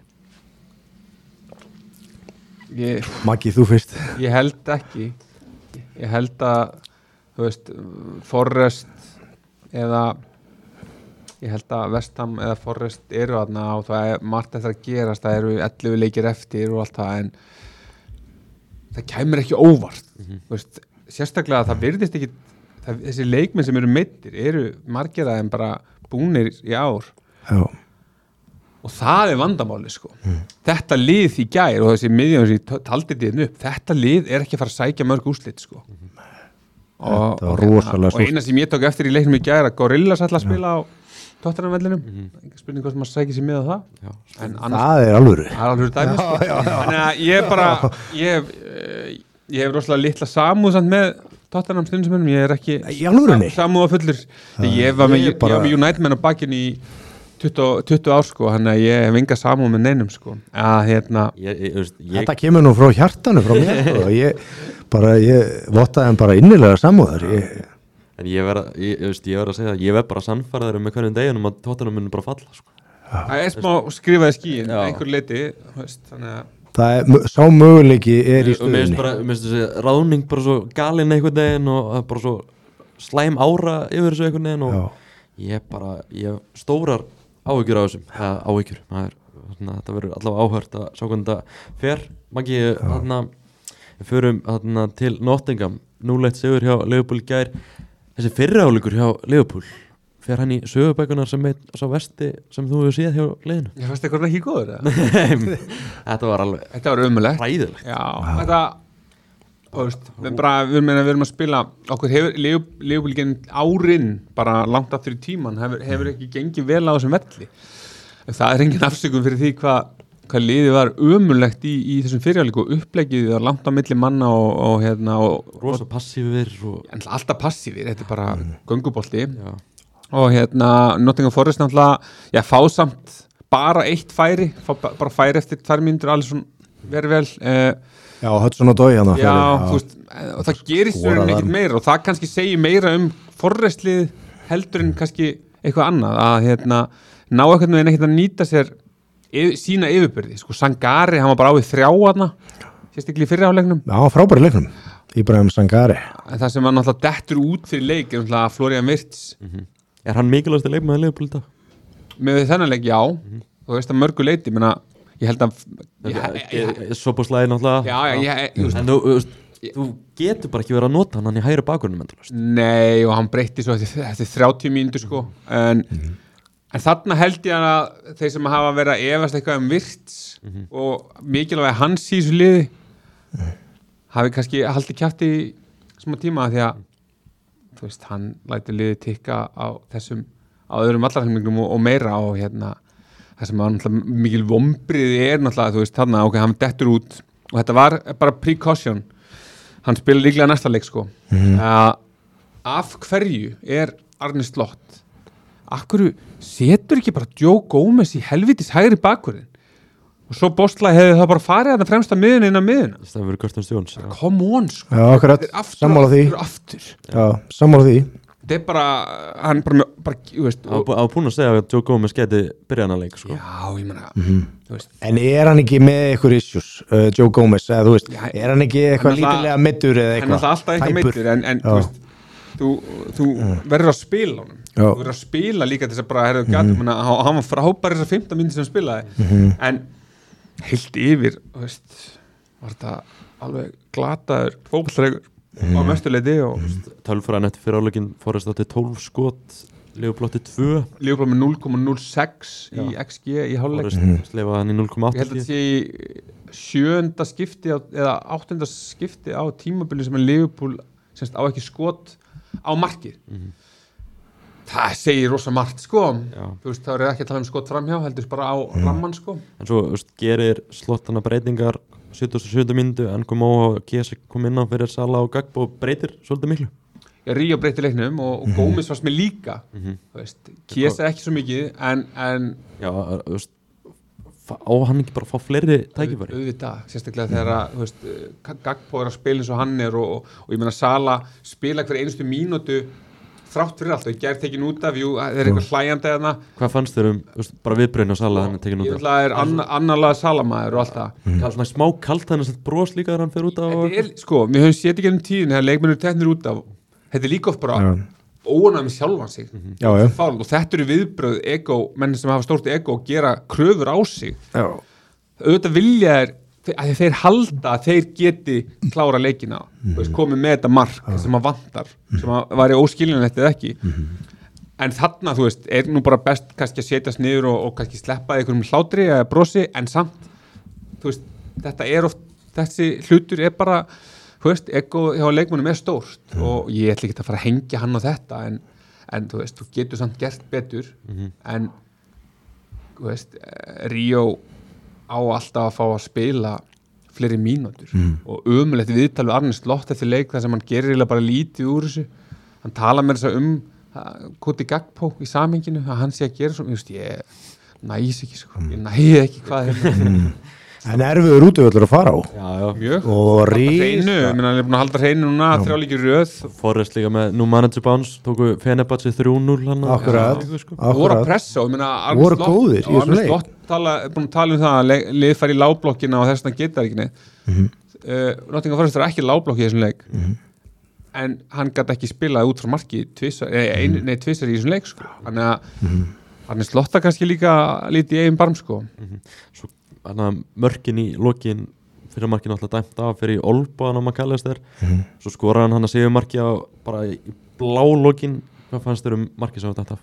ég, Maggi, þú fyrst ég held ekki ég held að þú veist, Forrest eða ég held að West Ham eða Forrest eru þarna og það er margt eftir að gerast það eru ellefu leikir eftir og allt það en það kæmur ekki óvart mm-hmm. veist, sérstaklega það virðist ekki það, þessi leikmenn sem eru meiddir eru margir aðeim bara búnir í ár Já. og það er vandamáli sko mm. þetta lið í gær og þessi miðjum sem ég taldi þetta upp þetta lið er ekki að fara að sækja mörg úrslit sko mm. og, Þetta var og, rosalega og eina sem ég tók eftir í leiknum í gær að Gorillas ætla að spila á Tottenham vellinum, mm. ekki spurning hvað sem maður sækir sér með á það Já. en annars, það er alvöru það er alveg dæmi sko. Þannig að ég bara ég hef, eh, ég hef rosalega litla samúð samt með Tottenham stundum ég er ekki Í alvörunni? sam- samúð á fullur ég var með, ég ég bara- var með United menn á bakinn í tuttugu, tuttugu ár sko, þannig að ég hef enga samúð með neinum sko að hérna ég, ég, ég, ég, Þetta kemur nú frá hjartanu frá mér sko. ég, bara, ég vottaði hann bara innilega samúðar ég, En ég verð að, ég, ég, veist, ég verð að segja að ég verð bara sannfæraður með hverjum deginum að Tottenham mun bara falla sko. það er smá skrifaði skíin Já. einhver leiti veist, þannig að það er, sá möguleiki er í Og mér finnst stöðunni bara, mér finnst þessi ráðning bara svo galinn einhvern veginn og það er bara svo slæm ára yfir þessu einhvern veginn og Já. ég bara, ég hef stórar áhyggjur af þessum, eða áhyggjur það er, þarna, þetta verður allavega áhört að sjá hvernig þetta fer Maggi, þarna við förum þarna til Nottingham núleitt sigur hjá Liverpool í gær þessi fyrri áleikur hjá Liverpool fer hann í sögubækunar sem heit sá vesti sem þú hefur séð hjá liðinu ég fannst eitthvað ekki góður eða? þetta var alveg þetta var umulegt ræðilegt Já, þetta og veist, við, bara, við, erum, við erum að spila okkur hefur Leopold árin bara langt aftur í tíman hefur, hefur ekki gengið vel á þessum velli það er engin afsökun fyrir því hvað hva liðið var umulegt í, í þessum fyrirjáleiku og upplegið var langt á milli manna og, og hérna og, rosa passífir og, en alltaf passífir, þetta er bara mm. göngubolti já, og hérna Nottingham Forest náttúrulega, já, fá samt bara eitt færi, fá ba- bara færi eftir tvær mínútur allir svona verið vel eh, Já, Hudson og Dói hann Já, þú veist, og það gerist Skoraði verið ekkert hann. meira og það kannski segir meira um forrestlið heldur en kannski eitthvað annað að hérna, ná eitthvað með ekkert að nýta sér yfir, sína yfirbyrði, sko Sangari, hann var bara á við þrjá aðna, sérstaklega í fyrri áleiknum Já, frábæri leiknum Ibrahim Sangari en það sem var náttúrulega dettur út fyrir leik er náttúrulega Florian Wirtz mm-hmm. Er hann mikilvægasti leikmaður Liverpool í dag? með þennan leik, já, þú veist að mörgu leiti, menna ég held að Sopaslæði náttúrulega já, já, ég, ég, en þú, þú, þú getur bara ekki verið að nota hann í hægri bakgrunum nei, og hann breytti svo eftir, eftir þrjátíu mínútur sko en, mm-hmm. en þarna held ég að þeir sem hafa verið að efast eitthvað um Virts mm-hmm. og mikilvæg hans í þessu liði mm. hafi kannski haldið kjátt í smá tíma því að þú veist, hann lætur liðið tikka á þessum, á öðrum vallarhelmingnum og, og meira og hérna, það sem var náttúrulega mikil vombriði er náttúrulega, þú veist, þarna, ok, hann dettur út og þetta var bara precaution, hann spila líklega næsta leik, sko. Mm-hmm. Uh, af hverju er Arne Slott, af hverju setur ekki bara Joe Gomez í helvitis hægri bakvörðin? Og svo Bosla hefði það bara farið að það fremsta miðun inn á miðuna. Það verður Kristján Stjóns. Come on, sko. Já, akkurat, sammála því. Aftur. Já, sammála því. Þetta er bara, hann bara, bara þú veist. Á búin að segja að Joe Gomez geti byrjað hann að leik, sko. Já, ég meina, mm-hmm. þú veist. En er hann ekki með eitthvað issues, uh, Joe Gomez, eða þú veist, já, er hann ekki eitthvað lítilega middur eða eitthvað? Hann er alltaf eitthvað middur, en, en þú veist, þú, þú mm. verður að spila honum. Já. Þú verður að spila líka til þess að bara, herðu, mm-hmm. gæt, menna, hann var frábær þessar fimmtán mínútur sem hann spilaði, mm-hmm. en heilt yfir, þú veist, var þetta alveg glataður fótboltaleikur mm. á mestuleiti og tölfræðin eftir fyrir áleikin Forrest átti tólf skot, Liverpool átti tvö Liverpool með núll komma núll sex í X G í hálfleik Forrest sleifaði hann í núll komma átta ég held að þetta sé í sjöunda skipti á, eða áttunda skipti á tímabili sem að Liverpool semst á ekki skot á markið mm. það segir rosa margt sko já. Þú veist, þá er ekki að tala um skot framhjá heldur bara á mm. ramman sko en svo veist, gerir Slottana breytingar sjötugasta og sjöunda mínútu en kom á að Kiesa kom inn á fyrir Sala og Gagbo og breytir svolítið miklu já, Ríó breytir leiknum og, og mm. Gómez varst með líka mm-hmm. veist, Kiesa ekki svo mikið en, en já, þú veist á hann ekki bara að fá fleiri tækifæri auðvitað, sérstaklega þegar að þú veist, Gagbo er að spila eins og hann er og, og, og ég meina Sala spila hver einustu mínútu þrátt fyrir allt og ég gerð tekin út af jú, það er eitthvað hlæjandi eðna hvað fannst þér um, veist, bara viðbröðin á Sala hann er tekin út af ég ætla að er anna, annarlega Salamæður og allt það mm. svona smá kalt hann er svona bros líka þegar hann fer út af er, sko, við höfum séð ekki ennum tíðin þegar leikmennir teknir út af þetta er líka oft bara ja. óanæg með sjálfan sig mm-hmm. já, já. Fál, og þetta eru viðbröð ego, menn sem hafa stórt ego og gera kröfur á sig já. Auðvitað vilja er að þeir halda að þeir geti klára leikina mm. veist, komið með þetta mark ah. sem að vantar mm. sem að væri óskiljanlegt eða ekki mm. en þarna þú veist er nú bara best kannski að setjast niður og, og kannski sleppa einhverjum hlátri eða brosi en samt þú veist þetta er oft þessi hlutur er bara þú veist ego hjá leikmönnum er stórt mm. og ég ætla ekki að fara að hengja hann á þetta en, en þú veist þú getur samt gert betur mm. en þú veist Ríó á alltaf að fá að spila fleiri mínútur mm. og ömulegt viðtal við Arne Slott eftir leik þar sem hann gerir bara lítið úr þessu hann tala með þess að um Koti Gagbo í samhenginu að hann sé að gera svona, ég næs ekki sko, ég næði ekki hvað er en erfiður útivöllur að fara á já, já. Mjög og rísa ég meina hann er búin að halda hreinu núna þrjálíkir röð Forrest líka með nú manager bounce tóku Fenerbahce þrjú núll hann akkurat voru að pressa og ég meina voru góðir í þessum leik Slott tala, búin að tala um það að lið fær í lágblokkina og þess vegna geta það ekki neitt mm-hmm. uh, Nottingham Forest er ekki lágblokki í þessum leik mm-hmm. en hann gæti ekki spilað út frá marki tvisar, mm-hmm. nei, nei tvisar í þessum leik sko. Þannig að mm-hmm. hann er Slotta kannski líka lítið í eigin barm sko. mm-hmm. Svo mörkin í lokin fyrir markin alltaf dæmt af fyrir Olbán á McAllister mm-hmm. svo skoraði hann hann að segja marki á bara í blá lokin hvað fannst þér um marki sem var dæmt af?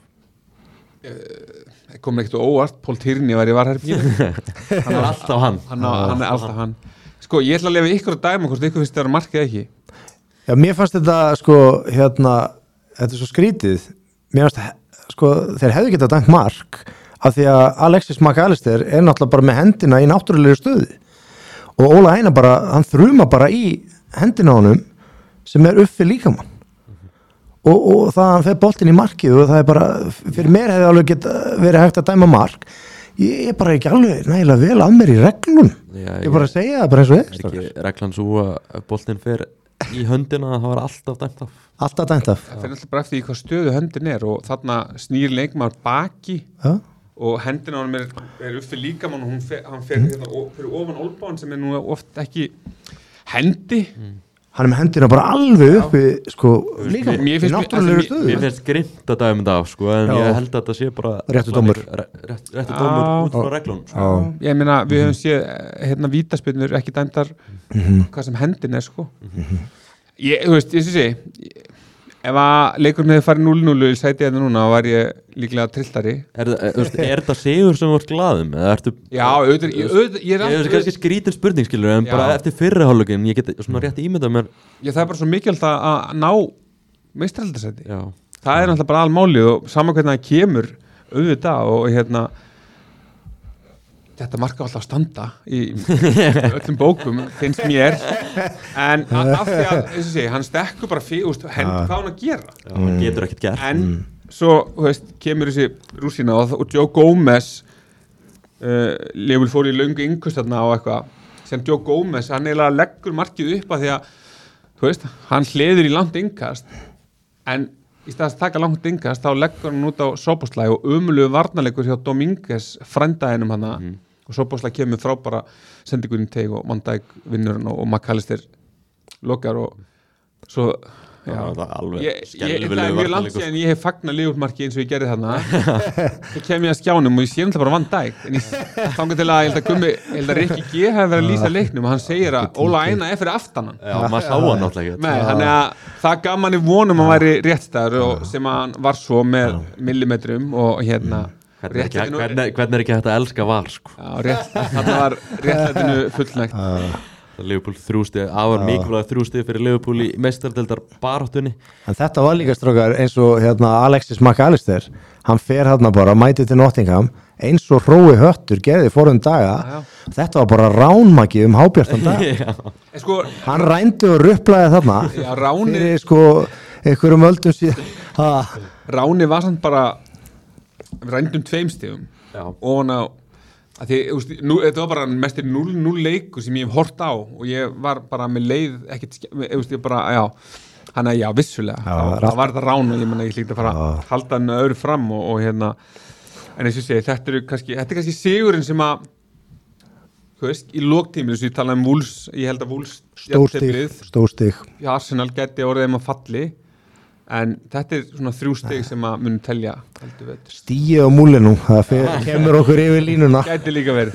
Uh, kom ekkert óvart Pól Tierney var í varherbygginu hann er alltaf hann hann, á, hann er alltaf hann sko ég ætla að lefa ykkur að dæma hvort ykkur finnst þetta markið ekki já mér fannst þetta sko hérna þetta er svo skrítið mér fannst sko þeir hefðu getað dæmt mark af því að Alexis McAllister er náttúrulega bara með hendina í náttúrulega stöðu og Óla Einar bara, hann þruma bara í hendina á honum sem er uppi líkamann mm-hmm. og, og það hann fer boltinn í markið og það er bara, fyrir mér hefði alveg geta verið hægt að dæma mark ég er bara ekki alveg nægilega vel að mér í reglun Já, ég, ég bara að segja það bara eins og er ekki reglan svo að boltinn fer í höndina það var alltaf dæmt af alltaf dæmt af það fer alltaf bara eftir í hvað stöðu höndin er og þarna snýr leikmaður baki Já og hendina á hann er, er uppi líkamann og hún fer, hann fer mm. hérna, fyrir ofan olbáin sem er nú oft ekki hendi mm. hann er með hendina bara alveg uppi sko, líka Mér í finnst- náttúrulega mér- stöðu Mér finnst grimt að dæma þetta af sko, en Já. ég held að þetta sé bara Réttur dómur. Rétt, rétt, réttur dómur Já. út frá reglun sko. Já. Ég meina, við höfum séð hérna vítaspinnur ekki dæmdar hvað sem hendin er sko ég, þú veist, ég sé sé ef að leikurinn hefði farið núll núll í sæti hérna núna, var ég líklega trilltari. Er, er, er, er þetta sigur sem þú ert glaðum? Eða ertu Já, auðvitað, ég, auðvitað, ég er Ég veist kannski skrítin spurning skilur en Já. bara eftir fyrri hálfleikin ég get svona rétt ímyndað mér ég, það er bara svo mikilvægt að að ná meistaraldasæti. Já, Það er náttúrulega bara almálið og saman hvernig það kemur auðvitað og hérna þetta marka alltaf að standa í öllum bókum, finnst mér en a- af því að, eins og sé, hann stekkur bara fyrir, úst, hend, hvað á hann að gera já hann getur ekkert gert en svo, þú veist, kemur þessi rúsína og, og Joe Gomez uh, Leifur fór í löngu yngust þarna á eitthvað sem Joe Gomez, hann eiginlega leggur markið upp að því að, þú veist, hann hliður í langt yngast en í staðast að taka langt yngast þá leggur hann út á Szoboszlai og ömulegu varnarleikur hjá Dominguez frændaðinum hana Mhm. og Szoboszlai kemur frá bara sendingurinn teig og Van Dijk vinnur hann og, og McAllister lokar og svo já, Já, það er alveg ég, ég, það er skelfilegur mjög langt varnarleikur. síðan ég hef fagnað liðútmarki eins og ég gerði þarna svo kem ég að skjánum og ég sé náttúrulega bara Van Dijk en ég þangar til að ég held að Gummi ég held að Rikki G hafi verið að lýsa leiknum og hann segir að Óla Einar er fyrir aftan hann Já, maður sá hann náttúrulega ekki Nei, þannig að það gaf manni vonum að væri réttstæður og sem að hann var svo með millimetrum og hérna Hvernig er, ekki, réttlætinu- hvernig, hvernig er ekki hægt að elska var sko? Já, rétt, þarna var réttlætinu fullnægt Það er Liverpool þrjústi, afar mikilvæg þrjústi fyrir Liverpool í meistardeldar baráttunni En þetta var líka strákar eins og hérna, Alexis McAllister hann fer hérna bara, mætið til Nottingham eins og Hrói Höttur gerði fórum daga Já, þetta var bara ránmaki um hábjartan dag Já, En sko, hann rændi og rupplaði þarna já, Ráni fyrir sko einhverjum öldum síðan ha, Ráni var samt bara við rændum tveim stigum já, og hann á að því, þú veist, nú, þetta var bara mestir núll núll leikur sem ég hef hort á og ég var bara með leið ekkert, ske- þú veist, ég bara, já hann að já, vissulega, Já, þá, það er þá var þetta rán og ég menna, ég hlýtti að fara að Já. halda hann öðru fram og, og hérna en eins og ég segi, þetta eru kannski, þetta er kannski sigurinn sem að þú veist, í lóktíminu sem ég talaði um Wolves, ég held að Wolves stórstig stórstig í Arsenal geti orðið þeim að falli en þetta er svona þrjú stig sem að mun telja heldur veitur. stíið á múlinu það fer, kemur okkur yfir línuna Gæti líka verið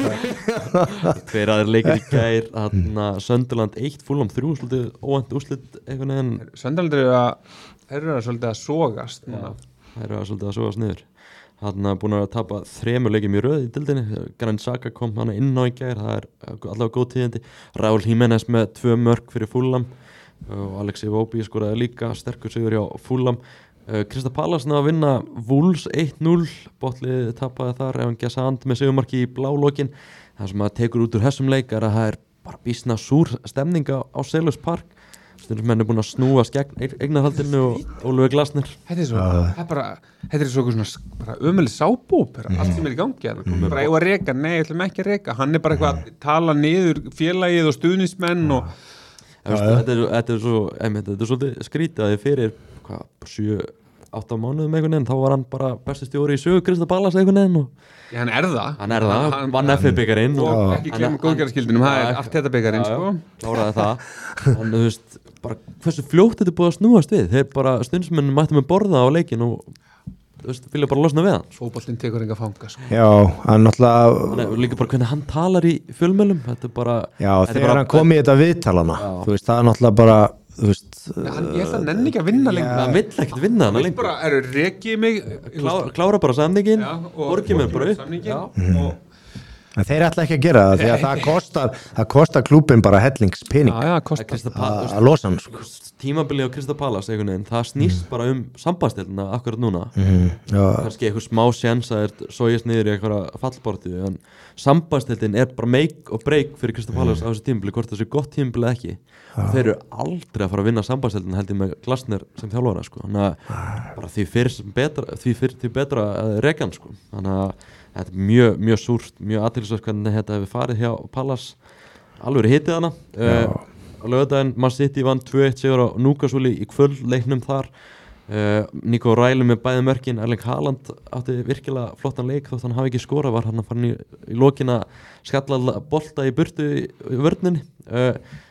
það. tveir aðrir leikir í gær þarna Sönderland eitt Fulham þrjú úrslit óvænt úrslit einhvern veginn Söndalandur eru að þeir eru að svolítið að sogast núna. það eru að svolítið að sóast niður þarna búin að tapa þremur leikjum í röð í dildinni, Granit Xhaka kom hana inn á í gær, það er allavega góð tíðindi Raúl Jiménez með tvö mörk fyrir Fulham og Alexi Iwobi skoraði líka sterkur sigur hjá Fulham. Krista Palace náðu að vinna Wolves eitt núll, botlið tapaði þar Evan Gesand með sigurmarki í blálókin. Það sem að tekur út úr þessum leik er að það er bara býsna súr stemninga á Selhurst Park. Stundum menn er búin að snúast gegn eignarhaldinu og Ólafur Glasner. Þetta er svo, það er bara, þetta er svo eitthvað svona bara ömuleg sábúp, allt sem er í gangi mm. bara ég var að reka, nei, ég ætlum ekki að reka hann er bara eitthvað að tala niður félagið og stuðnismenn og Veist, þetta, er, þetta er svo einmitt, þetta er svolítið skrítið að þið fyrir hvað, sjö, átta mánuðum einhvern veginn þá var hann bara besti stjóri í sögu Krista Palace einhvern veginn og já, hann er það hann er það, hann, vann F A-byggarinn og og ekki glemur góðgerðarskildinum, það er allt þetta byggarinn sko. kláraði það en þú veist, bara hversu fljótt þetta er búið að snúast við þeir bara stundsmenn mættum að borða á leikin og þú veist, vilja bara losna við hann fótboltinn tekur enga fanga sko. já, hann náttúrulega Þannig, líka bara hvernig hann talar í fjölmjölum þetta er bara já, þetta er þegar bara- hann kom í þetta viðtalana Já. þú veist, það er náttúrulega bara þú veist, hann, ég held að hann nenni ekki að vinna lengur hann vill ekkert vinna hann hann lengur bara, eru rekið mig klára, klára bara samningin já, og borgið mér bara upp samningin Já. og en þeir ætla ekki að gera það því að það kostar, það kostar klúbin bara hellingspening já, já, Það er kostar Krista Palace að losa hann sko. tímabilið á Krista Palace einhvern veginn það snýst bara um sambandstillina akkurat núna mm, já, kannski eitthvað smá séns að þeir sójast niður í eitthvað fallbortu en sambandstillin er bara make og break fyrir Krista Palace á þessu tímabili hvort það sé gott tímabili eða ekki og þeir eru aldrei að fara að vinna sambandstillin held ég með Glasner sem þjálfara sko. þannig að bara því fyrir sem betra því fyrir því betra að reka hann sko. þannig að þetta er mjög, mjög súrt mjög aðtilsvægt hvernig þetta hefur farið hjá Palace alveg hitið hana uh, á laugardaginn Man City vann tvö eitt sigur á Newcastle í kvöld leiknum þar uh, Nico Riley með bæði mörkin Erling Haaland átti virkilega flottan leik þótt hann hafi ekki skorað var hann að fara í, í lokin að skalla bolta í burtu í, í vörninni uh,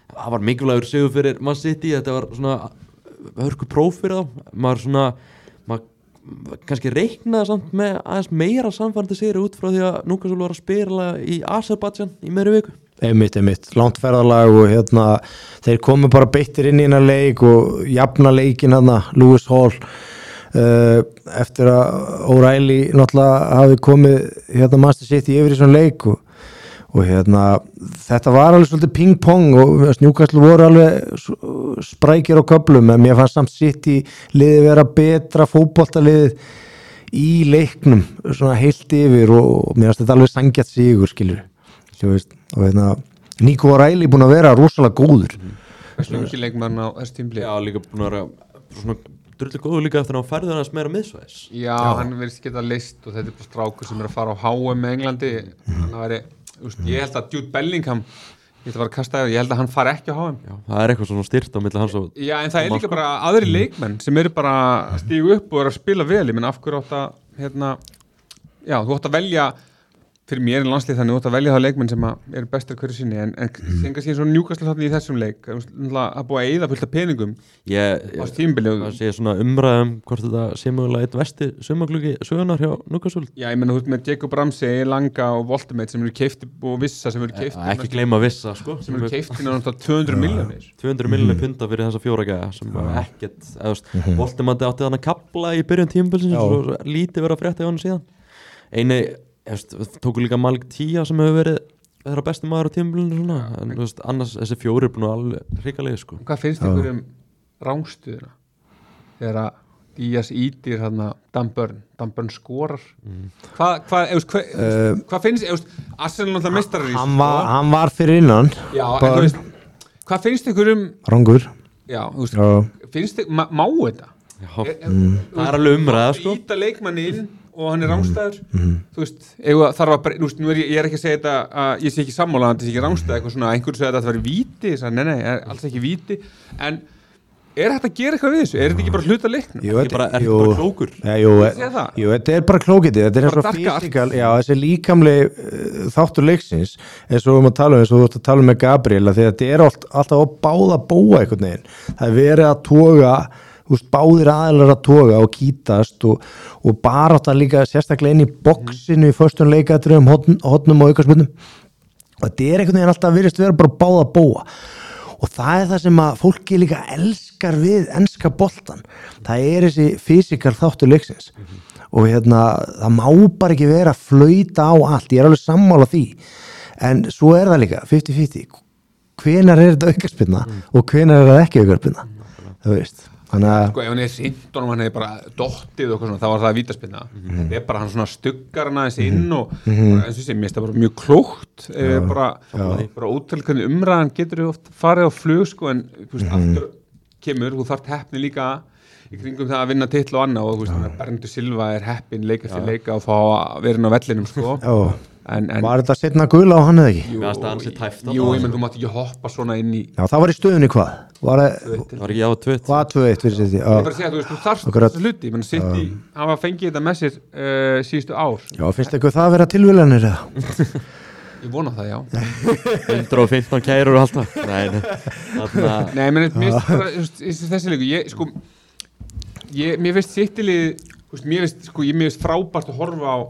það var mikilvægur sigur fyrir Man City, þetta var svona hörku próf fyrir þá, maður svona maður kannski reiknaði samt með aðeins meira samfærandi sigri út frá því að Newcastle var að spila í Azerbaijan í meiri viku. Einmitt, einmitt, langt ferðalag og hérna þeir komu bara beittir inn í hérna leik og jafna leikin hérna Lewis Hall uh, eftir að O'Reilly náttúrulega hafi komið hérna Manchester City yfir í svona leik og, og hérna þetta var alveg svolítið ping-pong og Newcastle voru alveg sprækir á köflum en mér fannst samt City liðið vera betra fótboltaliðið í leiknum svona heilt yfir og mér fannst þetta alveg sangjart sigur skilur veist, og hérna Nico O'Reilly búin að vera rosalega góður Hversu lengi leikmann á þessu tímli Já, líka búin að vera svona drullu góður líka eftir að hann færði hann meira miðsvæðis Já, Já. hann verðist geta list og þetta er bara strákur sem er að fara á H M með Englandi hann væri, úst, ég held að Jude Bellingham ég held að, kasta, ég held að hann fari ekki á H M Já, það er eitthvað svona styrt á milli hans og Já, en það er líka bara aðri leikmenn sem eru bara að stígu upp og eru að spila vel ég menn af hverju átt að hérna, já, þú átt að velja fyrir mér er landslið þannig út að velja það leikmenn sem eru bestar hverju sinni en, en mm. þengar síðan svo Newcastle þarna í þessum leik að búa að eyða fullt af peningum ég, á tímabili það sé svona umræðum hvort þetta sé mögulega eitt vesti sumagluggi sögunar hjá Newcastle Já, ég menna þú veist með Jacob Ramsey, Langa og Voltemate sem eru keifti og Vissa sem eru keifti ekki gleyma Vissa sko sem eru keifti náttúrulega tvö hundruð milljónir tvö hundruð milljónir punta fyrir þessa fjóra gæða sem var ekkert Voltemate átti þannig að kapla í byrjun tímabilsins og lítið vera að frétta í honum síðan eini Eftir, tóku líka Malik Tia sem hefur verið þeirra besti maður á tímabilinu svona en þú veist, annars þessi fjóri er búin að alveg hrikalega sko. Hvað finnst ykkur um rángstuðuna þegar að Díaz ítir hérna Dan Burn, Dan Burn skorar mm. hvað hva, hva, uh, hva finnst eust, Arsenal náttúrulega meistarar í hann, hann var fyrir innan Já, en þú veist, hvað finnst ykkur um Rangur Já, þú veist, Já. finnst ykkur, má, má þetta Já, er, mm. það er alveg umræða sko íta leikmanni inn og hann er rángstæður mm. þú veist, eða þarf að þú veist, nú er ég, ég er ekki að segja þetta að ég sé ekki sammála að þetta sé ekki rángstæð eitthvað svona, einhverju segja þetta að þetta væri víti þess að nei, nei, er alls ekki víti en er þetta að gera eitthvað við þessu? Er þetta ekki bara hluta leikna? Jú, þetta bara, er þetta bara klókur? Ja, jú, jú, þetta er bara klókiti þetta er eins og fysikal, já, þessi líkamli uh, þáttur leiksins eins og við erum að tala um, eins og þú ert að tala um með Gabriel því að þetta er allt, alltaf að báða bóa einhvern veginn, það er verið að toga Úst, báðir aðeinar að toga og kýtast og, og bara átt að líka sérstaklega inn í boxinu í förstum leikatriðum, hotnum og aukarsmyndum og þetta er einhvern veginn alltaf virðist vera bara báða bóa og það er það sem að fólki líka elskar við enska boltan það er þessi fysikal þáttur leiksins mm-hmm. og hérna það má bara ekki vera að flauta á allt ég er alveg sammála því en svo er það líka fimmtíu fimmtíu hvenær er þetta aukarsmynda mm. og hvenær er það ekki aukarsmynda mm. þú veist Sko ef hann er sint og hann hefði bara dottið og svona, þá var það að vítaspinna mm-hmm. þetta er bara hann svona stuggar hann aðeins inn og mm-hmm. eins og sé, mér finnst það bara mjög klókt ja, bara, bara úttalið hvernig umræðan getur þú oft farið á flug sko en þú veist, mm-hmm. aftur kemur þú þarft heppni líka í kringum það að vinna titl og annað og þú veist, ja. Bernardo Silva er heppin leika fyrir ja. Leika og fá að vera inn á vellinum sko En, en, var þetta setna gula á hann eða ekki? Jú, tæft, jú ég menn þú mátt ekki hoppa svona inn í Já, það var í stöðunni hvað? Var það var ekki á tvö eitt Hvað tvö eitt fyrir City? Ég var að segja, þú veist, þú þarfst þessu hluti menn City, hann var fengið þetta með sér uh, síðustu ár Já, finnst eitthvað það að vera tilvílanir eða? Ég vona það, já hundrað og fimmtán kærur og allt það Nei, nei Nei, menn, mér finnst bara, þessi leiku ég, sko ég, mér finnst City-lið mér finnst, sko, ég mér finnst frábært að horfa á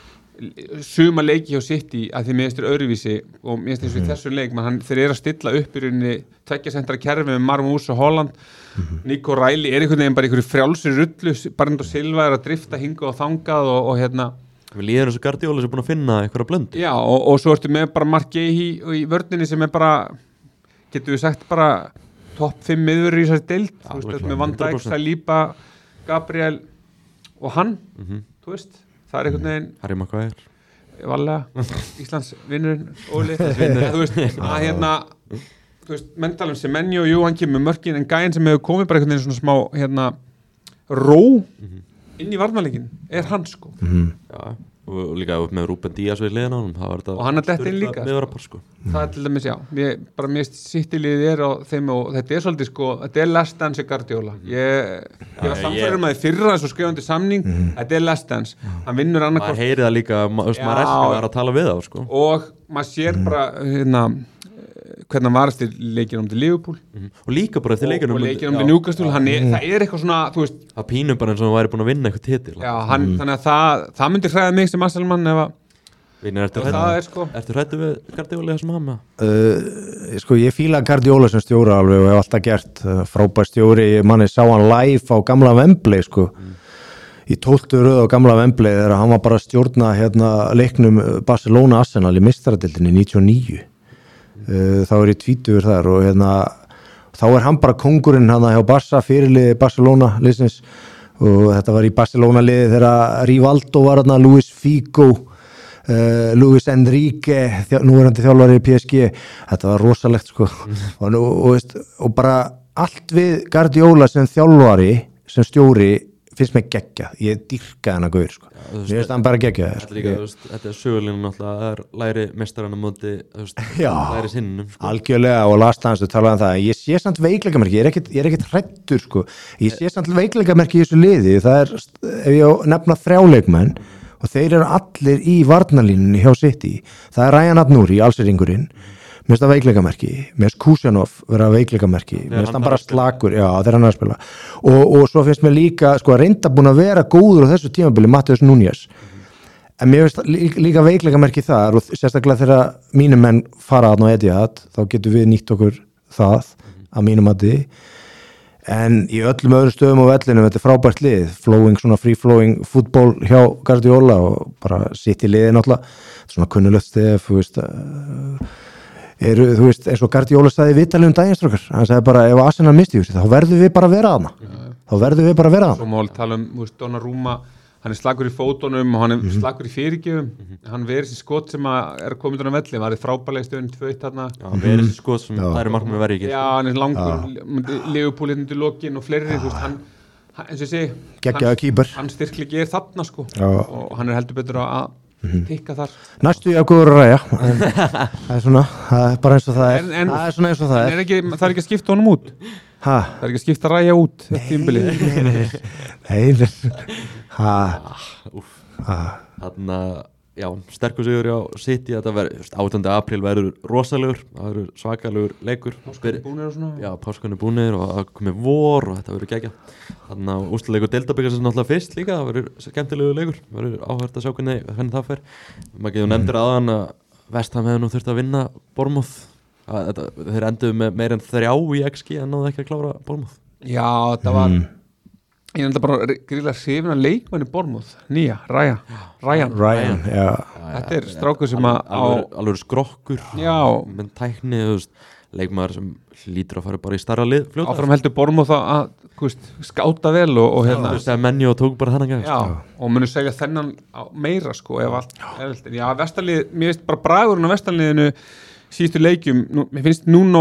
suma leiki hjá City að því mér finnst þér öðruvísi og mér finnst eins og í þessum leik man, hann, þeir eru að stilla upp í rauninni tveggja sentra kerfi með Marmús og Holland mm-hmm. Nico O'Reilly er einhvern veginn bara einhverju frjálsir rullu Bernardo Silva er að drifta hingað og þangað og, og hérna við líður eins og Guardiola sem er búin að finna einhverja blönd já og, og svo ertu með bara Mark Gehi í vörninni sem er bara getur við sagt bara topp fimm miður í þessari deild ja, þú veist með Van Dijk, Saliba, Gabriel og hann mm-hmm. þú veist það er einhvern veginn Harry Maguire valega, Íslands vinnurinn Óli, þú veist að hérna þú veist, mentalum sem Menjo jú, hann kemur mörkin en gæinn sem hefur komið bara einhvern veginn svona smá hérna ró mm-hmm. inn í varnarleikin er hann sko mm-hmm. já, og líka með Ruben Díaz við liðan á hann og hann er dett inn líka sko. það er til dæmis, já ég, bara mér City-liðið er á þeim og þetta er svolítið sko, þetta er last dance í Guardiola ég, ég var samfæður með því fyrra eins og skrifandi samning, mm. þetta er last dance hann vinnur annarkort maður heyri það líka, maður elskar að tala við á sko. og maður sér bara hérna, hvernig hann var eftir leikinn um til Liverpool mm. og líka bara eftir leikinn og, og leikinn um til Newcastle, hann er, mm. það er eitthvað svona, þú veist það pínur bara eins og hann væri búin að vinna eitthvað titil já, hann, mm. þannig að það, það myndir hræða mig sem Arsenal-mann ef að Vinir, ertu hrættu sko. hrættu við Guardiola þessum hama? Uh, sko ég fíla Guardiola sem stjóra alveg og hef alltaf gert uh, frábær stjóri, manni sá hann live á gamla Wembley sko mm. í tólftu röð á gamla Wembley þegar hann var bara að stjórna hérna leiknum Barcelona Arsenal í meistaradildinni níutíu og níu mm. uh, þá er ég tvítugur þar og hérna þá er hann bara kongurinn hann hjá Barca fyrirliði Barcelona liðsins og þetta var í Barcelona liði þegar Rivaldo var hérna, Luis Figo Uh, Luis Enrique þjá, núverandi þjálfari í P S G þetta var rosalegt sko mm. og, og, og, og bara allt við Guardiola sem þjálfari sem stjóri finnst mig geggja ég dýrka hennar gaur sko já, mér finnst hann bara geggja þetta er sögulínu náttúrulega það er læri mestarana móti læri sinnum sko. Algjörlega og last hans þú talaði um það ég sé samt veikleikamerki, ég er ekkit, ég er ekkit hrættur sko ég sé samt veikleikamerki í þessu liði það er, ef ég nefna þrjáleikmenn og þeir eru allir í varnarlínunni hjá City það er Ryan Abnouri, allsýringurinn mér finnst það veikleikamerki, mér finnst Kusanov vera veikleikamerki, mér finnst hann bara slakur já þegar hann er að spila og, og svo finnst mér líka, sko reynda búin að vera góður á þessu tímabili, Matheus Núñez en mér finnst líka, líka veikleikamerki þar og sérstaklega þegar mínum menn fara þarna á Etihad, þá getum við nýtt okkur það að mínum að þið en í öllum öðrum stöðum á vellinu þetta er frábært lið, flowing, svona free flowing fútból hjá Guardiola og bara sitt í liði náttúrulega svona kunnulegt stef, þú veist eru, þú veist, eins og Guardiola sagði í viðtalið um daginn, hann sagði bara ef Arsenal misti þessi, þá verðum við bara að vera þarna ja. þá verðum við bara að vera þarna Svo má tala um, þú veist, Donnarumma hann er slagur í fótunum og hann er mm-hmm. slagur í fyrirgjöfum mm-hmm. hann verið þessi skot sem er komið á velli, var þið frábærlega stöðun tvö eitt þarna hann verið þessi skot sem það eru markmenn verið ekki já, hann er langur, Liverpool hérna til lokin og fleiri, þú veist, hann, hann eins og ég segi, hann, hann styrklegi er þarna sko já. Og hann er heldur betur að mm-hmm. tikka þar næstu ég á góður að ræja það er svona, það er bara eins og það er en, en, það er svona eins og það er, er ekki, það er ekki að skipta honum út ha? Það er ekki að skipta ræja út nei, nei Ah, þannig að já, sterkur sigur á City þetta verður, átjánda apríl verður rosalegur, það verður svakalegur leikur Páskunni búnir og svona já, páskunni búnir og það komið vor og þetta verður gegja þannig að úrslitaleikur deildabikarsins náttúrulega fyrst líka, það verður skemmtilegur leikur það verður áhört að sjá hvernig, hvernig það fer maður getur nefndir aðan að West Ham hefur nú þurft að vinna Bournemouth að, þetta, þeir enduðu með meir en þrjá í X G en náðu ekki að klára Bournemouth já, þetta var mm. Ég er enda bara gríðlega hrifin að leikmanni Bournemouth, nýja, Ryan Ryan, Ryan já. Þetta er strákur sem að alveg skrokkur með tækni, þú veist, leikmaður sem hlýtur að fara bara í starra lið fljóta. Áfram heldur Bournemouth að, þú veist, skáta vel og, og hérna. Þú veist, að menni og tók bara þennan gæst. Já, og munu segja þennan meira, sko, ef allt er. Já, vestalið, mér finnst bara bragurinn á vestalliðinu síðustu leikjum, nú, mér finnst núna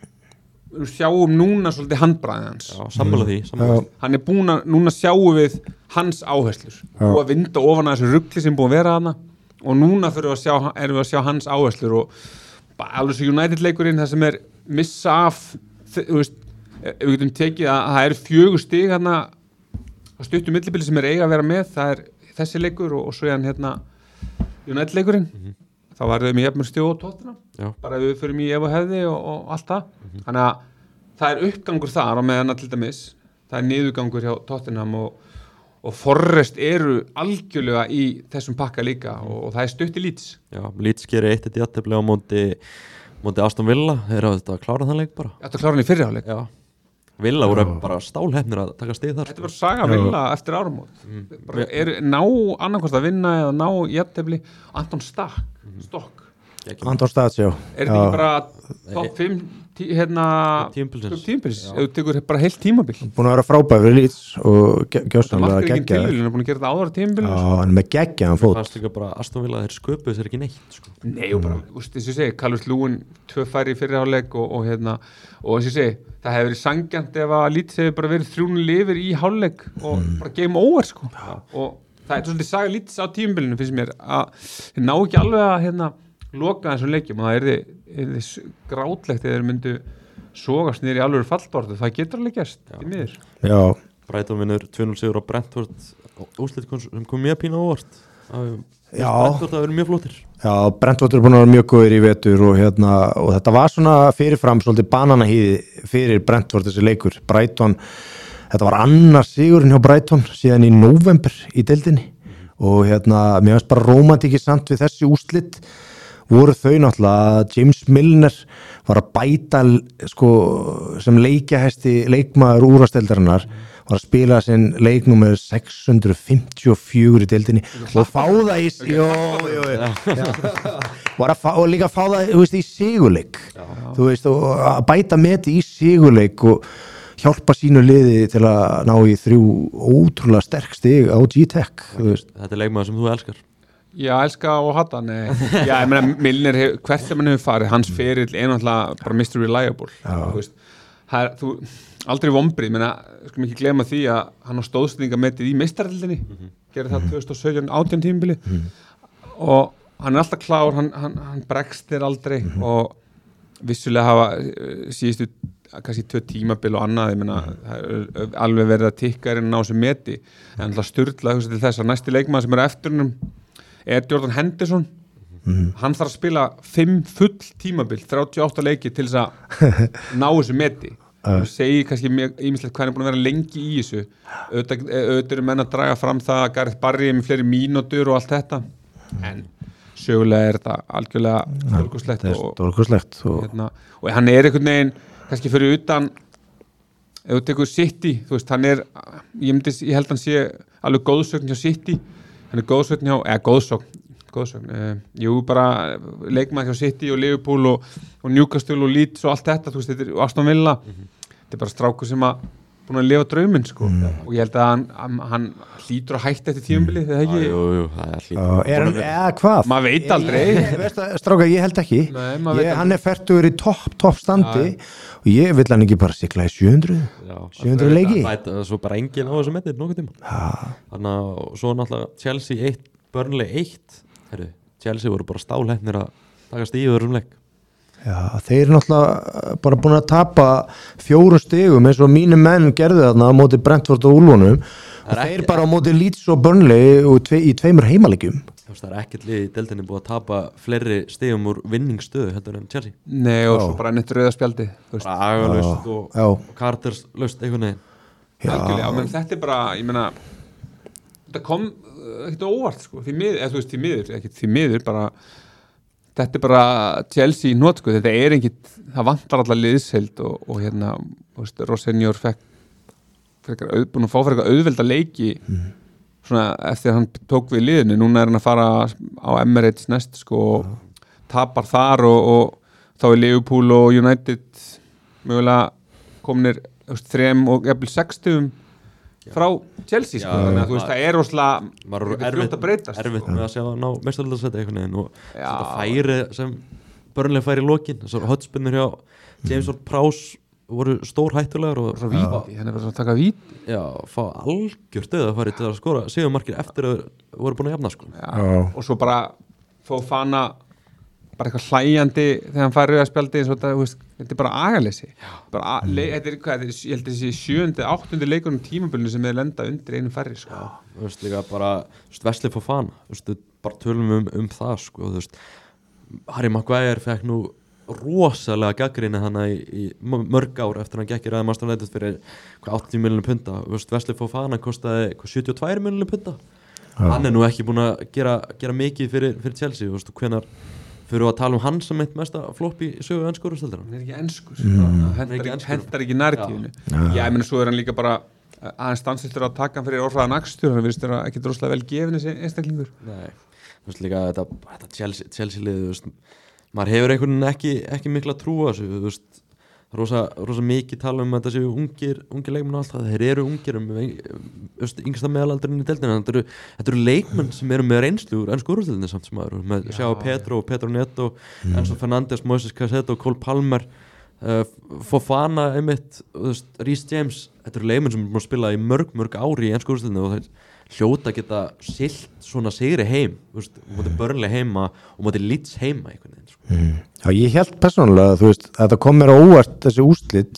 við sjáum núna svolítið handbragðið hans já, sammála því, sammála. Hann er búin að, núna sjáum við hans áherslur já. Og að vinda ofan að þessu rugli sem búin að vera hana og núna fyrir við að sjá, erum við að sjá hans áherslur og alveg svo United leikurinn það sem er missa af þú veist, við getum tekið að það eru fjögur stig hérna á stuttu millibili sem er eiga að vera með það er þessi leikur og, og svo er hann hérna United leikurinn mm-hmm. þá var þau með jafnmörg stjó og tóttina bara við fyrir mig ef og hefði og, og allt það mm-hmm. þannig að það er uppgangur þar á meðan að til dæmis það er niðurgangur hjá Tottenham og, og Forrest eru algjörlega í þessum pakka líka og, og það er stutt í Leeds Já, Leeds gerir eitt eitt jafntefli á móti móti Aston Villa, þeir eru að klára þann leik bara Þetta klára hann í fyrri hálfleik Já, Villa voru bara stálhefnir að taka stig þar Þetta var saga Villa eftir áramót mm. bara er ná annarkvæmst að vinna eða ná jafntefli Anton Stak mm. Stokk Anton Stak, já Er þetta ekki bara topp fimm tí, hérna tímabilsins ef þú tekur bara heilt tímabil búin að vera frábæð fyrir Leeds og gjóðsannlega geggja hann er búin að gera þetta áður tímabil já, hann er með geggja hann fót það fannst líka bara Aston Villa þeir sköpuðu sér ekki neitt sko. nei og bara, þú veist þess að segja Callum Lúin tvö færi í fyrri hálfleik og, og hérna og þess að segja, það hefur verið sangjant ef að Leeds hefur bara verið þrjúnu lifir í hálfleik og mm. bara game over sko ja. Og það er svolítið saga Leeds á tímabilinu finnst mér að þeir ná ekki alveg að hérna loka þessum leikjum og það er þið grátlegt eða þeir myndu sogast niður í alveg fallbortu, það getur alveg gerst í miður. Já. Brighton vinnur tvö núll sigur á Brentford úrslit sem kom mjög pínu á óvart. Já. Brentford hafa verið mjög flottir. Já, Brentford er búin að vera mjög góðir í vetur og, hérna, og þetta var svona fyrirfram svolítið bananahýði fyrir Brentford þessi leikur, Brighton þetta var annar sigurinn hjá Brighton síðan í nóvember í deildinni mm. og hérna, mér finnst bara rómantíki samt við þessi úrslit voru þau náttúrulega að James Milner var að bæta sko, sem leikjahesti leikmaður úrvarsdeildarinnar var að spila sinn leik númer sex hundruð fimmtíu og fjögur í deildinni og fá það í jó, jó, já. Var að fá, og líka fá það þú veist, í sigurleik þú veist, og að bæta meti í sigurleik og hjálpa sínu liði til að ná í þrjú ótrúlega sterk stig á G-Tech Þetta er leikmaður sem þú elskar Já, elska og hata, nei Já, ég meina, Milner, hef, hvert sem hann hefur farið hans ferill er náttúrulega bara mister Reliable þú veist, það er, þú aldrei vombrið, menna, skulum ekki glema því að hann á stóðsendingametið í meistardeildinni mm -hmm. gerir það tvö þúsund og sautján átján tímabili mm -hmm. og hann er alltaf klár hann, hann, hann bregst þér aldrei mm -hmm. og vissulega hafa síðustu kannski tvö tímabil og annað ég meina, það er alveg verið að tikka er inn á þessu meti en alltaf styrla til þess að næsti leikmaður sem er eftir hennum er Jordan Henderson mm. hann þarf að spila fimm full tímabil þrjátíu og átta leiki til þess að ná þessu meti og segi kannski ímislegt hvað er búin að vera lengi í þessu auðvitað, auðvitað eru menn að draga fram það að Gareth Barry með fleiri mínútur og allt þetta en sögulega er þetta algjörlega stórkostlegt og, og, hérna, og hann er einhvern veginn kannski fyrir utan ef þú tekur City þú veist hann er ég, myndi, ég held hann sé alveg góðsögn hjá City hann er góðsögn hjá eða góðsögn góðsögn uh, jú bara leikmaður hjá City og Liverpool og, og Newcastle og Leeds og allt þetta þú veist þetta er Aston Villa mm-hmm. þetta er bara strákur sem að búin að lifa drauminn sko mm. og ég held að hann, hann, hann hlýtur að hætta eftir tímabilið þegar ekki jú, jú, það er hlýtur uh, er hann, eða hvað? Maður veit aldrei ég, veist að, strákar, ég held ekki Nei, ég, hann er fertugur í topp, topp standi ja. og ég vil hann ekki bara sigla í sjö hundruð sjö hundruð leiki það er svo bara engin á þessu metið nokkuð tíma þannig að svo náttúrulega Chelsea eitt, Burnley eitt Heru, Chelsea voru bara stálhefnir að takast í öðrum leik Já, þeir eru náttúrulega bara búin að tapa fjórum stigum eins og mínu menn gerðu þarna á móti Brentford og Úlfunum og þeir ekki, bara á móti Leeds og Burnley og tve, í tveimur heimaleikjum Það er ekkert lið í deildinni búið að tapa fleiri stigum úr vinningsstöðu heldur en Chelsea Nei og Já. Svo bara neitt rauðaspjaldi bara agalust og, og Carters löst einhvern veginn menn þetta er bara, ég meina þetta kom ekkert óvart sko, því miður, eða þú veist því miður ekkert því miður bara þetta er bara Chelsea í nót sko, þetta er ekkert, það vantar allar liðsheild og, og hérna, veist, Rosenjor fekk frekar auð, búin að fá fyrir eitthvað auðvelda leiki mm. svona eftir að hann tók við liðinu, núna er hann að fara á Emirates næst sko og mm. tapar þar og, og þá er Liverpool og United mögulega komnir veist, þrem og jafnvel sextum frá Chelsea sko, þannig að þú veist það er rosalega erfitt að breytast erfitt sko. með að sjá að ná mestaröldarsæti einhvern veginn og þetta færi sem Burnley færi í lokin, þessar hotspinnur hjá James Ward-Prowse voru stór hættulegar og svo víti, hann er bara að taka víti já, fá algjör stöð að færi til að skora sigurmarkir eftir að voru búin að jafna sko já, og svo bara fá Fana bara eitthvað hlæjandi þegar hann fær rauðaspjaldi eins og þetta, veist, þetta er bara agaleysi bara, a, le, þetta er hvað, þetta er, ég held að þessi sjöundi, áttundi leikunum tímabilinu sem er lenda undir einum færri sko. Já, þú veist líka bara, þú veist, Wesley Fofana, þú veist, bara tölum um, um það sko, þú veist, Harry Maguire fekk nú rosalega gaggrinni hana í, í mörg ár eftir hann gekk í ræðum aðstæðanleitast fyrir hvað áttatíu miljónir punta, þú veist, Wesley Fofana kostaði hvað sjötíu og tvær miljónir punta Já. Hann er nú ekki búin að gera, gera mikið fyrir, fyrir Chelsea, þú veist, hvenar fyrir að tala um hann sem eitt mesta flopp í sögu ensku úrvalsdeildar. Hann er ekki enskur mm. hendar ekki nærtíðinu já, ég meina svo er hann líka bara aðeins stansistur að taka hann fyrir orðraðan akstur hann virðist vera ekki droslega vel gefin þessi einstaklingur Nei, þú veist líka þetta, þetta Chelsea, Chelsea liðu, þú veist maður hefur einhvern veginn ekki, ekki mikla trú á þessu, þú veist rosa, rosa mikið tala um að þetta séu ungir ungir leikmenn og allt það, þeir eru ungir um yngsta meðalaldurinn í deildina þetta eru, þetta eru leikmenn sem eru með reynslu úr ensku úrvalsdeildinni samt sem maður með sjá Pedro, Pedro Neto, mm. Enzo Fernandes Moises Caicedo, Cole Palmer uh, Fofana einmitt, Reece James, þetta eru leikmenn sem er búin að spila í mörg mörg ári í ensku úrvalsdeildinni og þeir hljóta geta silt svona sigri heim, þú veist, og móti Burnley heima og móti Leeds heima einhvern veginn sko. mm. Já, ég held persónulega, þú veist, að það kom mér á óvart þessi úrslit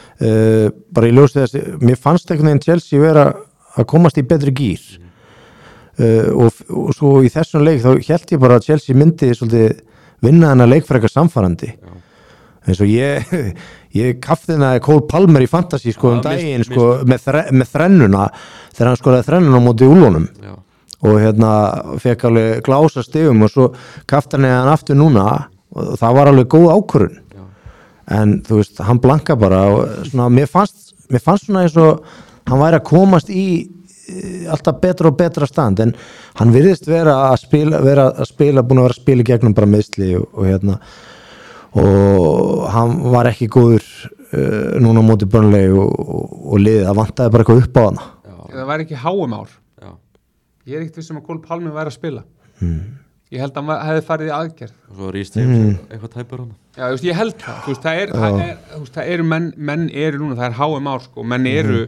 uh, bara í ljósi þessi, mér fannst einhvern veginn Chelsea vera að komast í betri gír mm. uh, og, og svo í þessum leik þá held ég bara að Chelsea myndi svolítið vinna þennan leik frekar samfarandi Já. eins og ég ég kafþinaði Cole Palmer í fantasy sko um daginn sko með, þre, með þrennuna þegar hann skoraði þrennuna á móti úlunum Já. og hérna fekk alveg glása stigum og svo kafþinaði hann aftur núna og það var alveg góð ákvörðun Já. en þú veist, hann blanka bara og svona, mér fannst, mér fannst svona eins og hann væri að komast í alltaf betra og betra stand en hann virðist vera að spila, vera að spila búin að vera að spila í gegnum bara meðsli og, og hérna og hann var ekki góður uh, núna á móti Burnley og, og, og liðið, það vantaði bara eitthvað upp á hana það væri ekki háum ár Já. ég er ekkert vissum að Cole Palmer væri að spila hmm. ég held að hann hefði farið í aðgerð og svo Reece James hmm. eitthvað tæpur hana Já, þú veist, ég held það, þú veist, það er, það er, þú veist, það eru menn, menn eru núna, það er háum ár sko, menn eru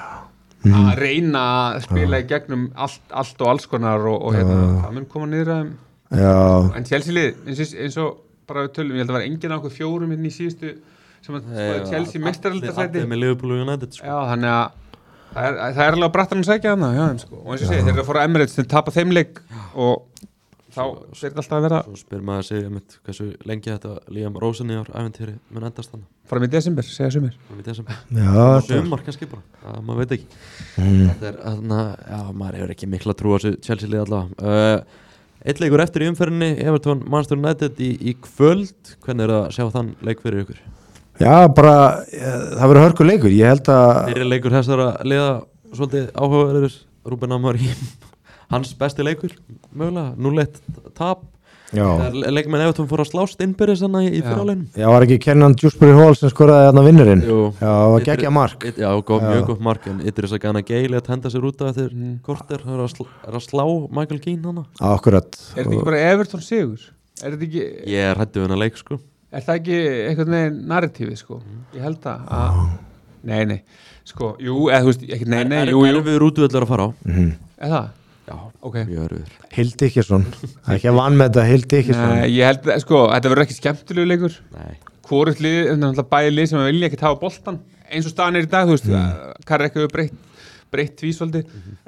mm. að reyna að spila í gegnum allt, allt og alls konar og, og hérna, það mun koma niður að þeim en Chelsea lið, eins, eins og bara við tölum, ég held að vera enginn á okkur fjórum inn í síðustu sem að hey, Chelsea mestaraldasæti með Liverpool og United sko. Já, þannig að það er, það er alveg að brattan að sækja hana já, sko. og eins og segi, þeir eru að fóra Emirates til að tapa þeim leik og þá er þetta alltaf að vera Svo spyr maður sig um þetta, hversu lengi þetta Liam Rosen í ár æventýri mun endast þannig Fram í desember, segja sumir Fram í desember Já, sumar kannski bara, það, maður veit ekki mm. Þetta er, þarna, já, maður hefur ekki mikla trú á þessu Chelsea lið allavega uh, Eitt leikur eftir í umferðinni, Everton Manchester United í, í kvöld Hvernig er að sjá þann leik fyrir ykkur? Já, bara, það verður hörku leikur Ég held að Fyrir leikur þessar að liða svolítið áhugaverður Ruben Amorim Hans besti leikur, mögulega, núll eitt tap Leikmenn Everton fór að slást innbyrðis hann í fyrirleginum Já, var ekki Kenan Dewsbury Hall sem skoraði þarna vinnurinn Jú Já, það var geggja mark it, Já, góð, mjög gott mark En Idris Gana Gale að henda sér út af þegar mm. korter Það er að, sl er að slá Michael Keane hana Akkurat Er þetta ekki bara Everton sigur? Er þetta ekki Ég er hættu við hennar leik, sko Er það ekki einhvern veginn narratífið, sko? Mm. Ég held að að Nei, nei Sko, jú, eða þú veist, ekki, nei, nei, jú, jú Er við rútuvellar að fara á mm. Er það? Já, okay. mjög örður Hildi Dickinson, það er ekki að vann með þetta Hildi Dickinson Nei, ég held að, sko, þetta verður ekki skemmtilegu leikur Nei Hvorugt lið, þetta er alltaf bæði lið sem vilja ekki hafa boltan eins og staðan er í dag, þú veist mm. Karri ekki hefur breytt, breytt tvísvaldi mm -hmm.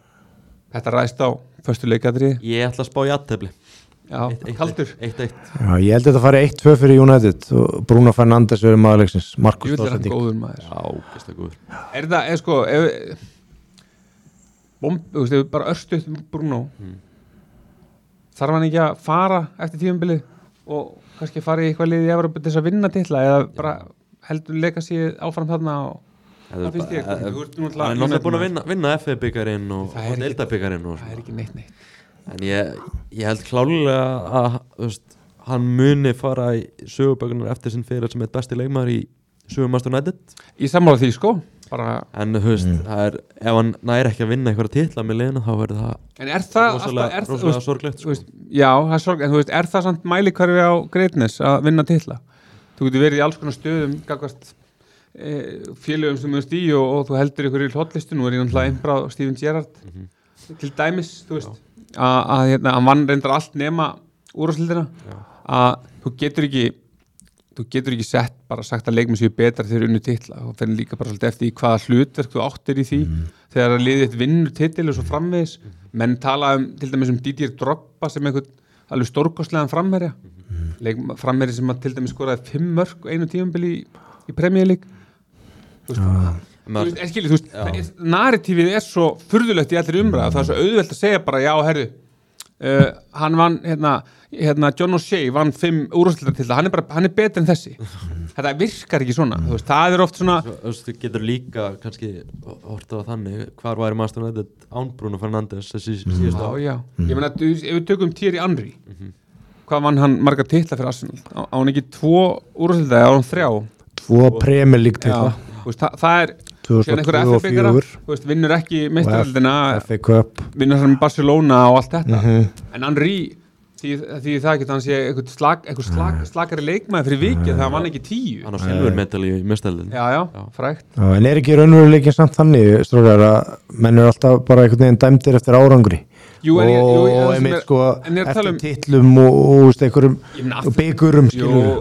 uh, Þetta ræðist á föstu leikadri Ég ætla að spá í aðtefli Já, kaldur eitt eitt Já, ég held að þetta fari eitt tvö fyrir United og Bruno Fernandes verður maðurleiksins Markus Stórsending góður maður Já, gæsta góður Er það, er sko, ef Bomb, þú veist, ef bara örstuð Bruno mm. þarf hann ekki að fara eftir tímabilið og kannski fara í eitthvað lið í Evrópu til þess að vinna titla eða bara heldur leika sér áfram þarna og það finnst ég Það er náttúrulega búin að vinna, vinna F A-byggarinn og Deilda-byggarinn Það er ekki neitt neitt En ég, ég held klálega að veist, hann muni fara í sögubökunar eftir sinn fyrir sem eitt besti leikmaður í sögum Manchester United Í sammála því, sko Bara... En þú veist, mm. það er, ef hann næri ekki að vinna eitthvað titla með liðinu þá verður það En er það rosalega, alltaf, er rosalega það, sorglegt sko. Já, það er sorglegt, en þú veist, er það samt mælikvarfi á greatness að vinna titla? Þú getur verið í alls konar stöðum gagvart e, félögum sem þú veist í og, og þú heldur ykkur í hlotlistun og er í náttúrulega einbráð Steven Gerrard mm -hmm. til dæmis, þú veist að hérna, hann vann reyndar allt nema úrvarsdeildina að þú getur ekki þú getur ekki sett bara sagt að leikmenn séu betra þegar unnu titla og það er líka bara svolítið eftir í hvaða hlutverk þú áttir í því mm. þegar að liðið eitt vinnur titil og svo framvegis mm. menn tala um, til dæmis um Didier Drogba sem einhvern alveg stórkostlegan framherja mm. Leik, framherja sem að til dæmis skoraði fimm mörk og einu tímabili í, í Premier League þú veist, ah. þú veist, er skilið, þú veist narratífið er svo furðulegt í allir umræða það er svo auðvelt að segja bara já, herru uh, hann vann, hérna hérna John O'Shea vann fimm úrvarsdeildar til það, hann er bara, hann er betur en þessi þetta virkar ekki svona, þú veist, það er oft svona Þú veist, þú getur líka kannski horta á þannig, hvar væri Manchester United án Bruno Fernandes þessi síðustu á Já, já, ég meina, ef við tökum Thierry Henry mm -hmm. hvað vann hann marga titla fyrir Arsenal á, á hann ekki tvo úrvarsdeildar, á hann þrjá Tvo Premier League titla veist, það, það er tvö þúsund og fjögur vinnur ekki meistardeildina F A Cup vinnur hann með Barcelona og allt þetta mm -hmm. en Henry Því, því það getur hann sé eitthvað slag, slag, slagari leikmaði fyrir vikið það var hann ekki tíu hann á silfurmedal í mestaldin já, já, já, frækt já, en er ekki raunveruleikin samt þannig strókar að menn er alltaf bara einhvern veginn dæmdir eftir árangri jú, en, og jú, einmitt sko eftir um, titlum og, og einhverjum og byggurum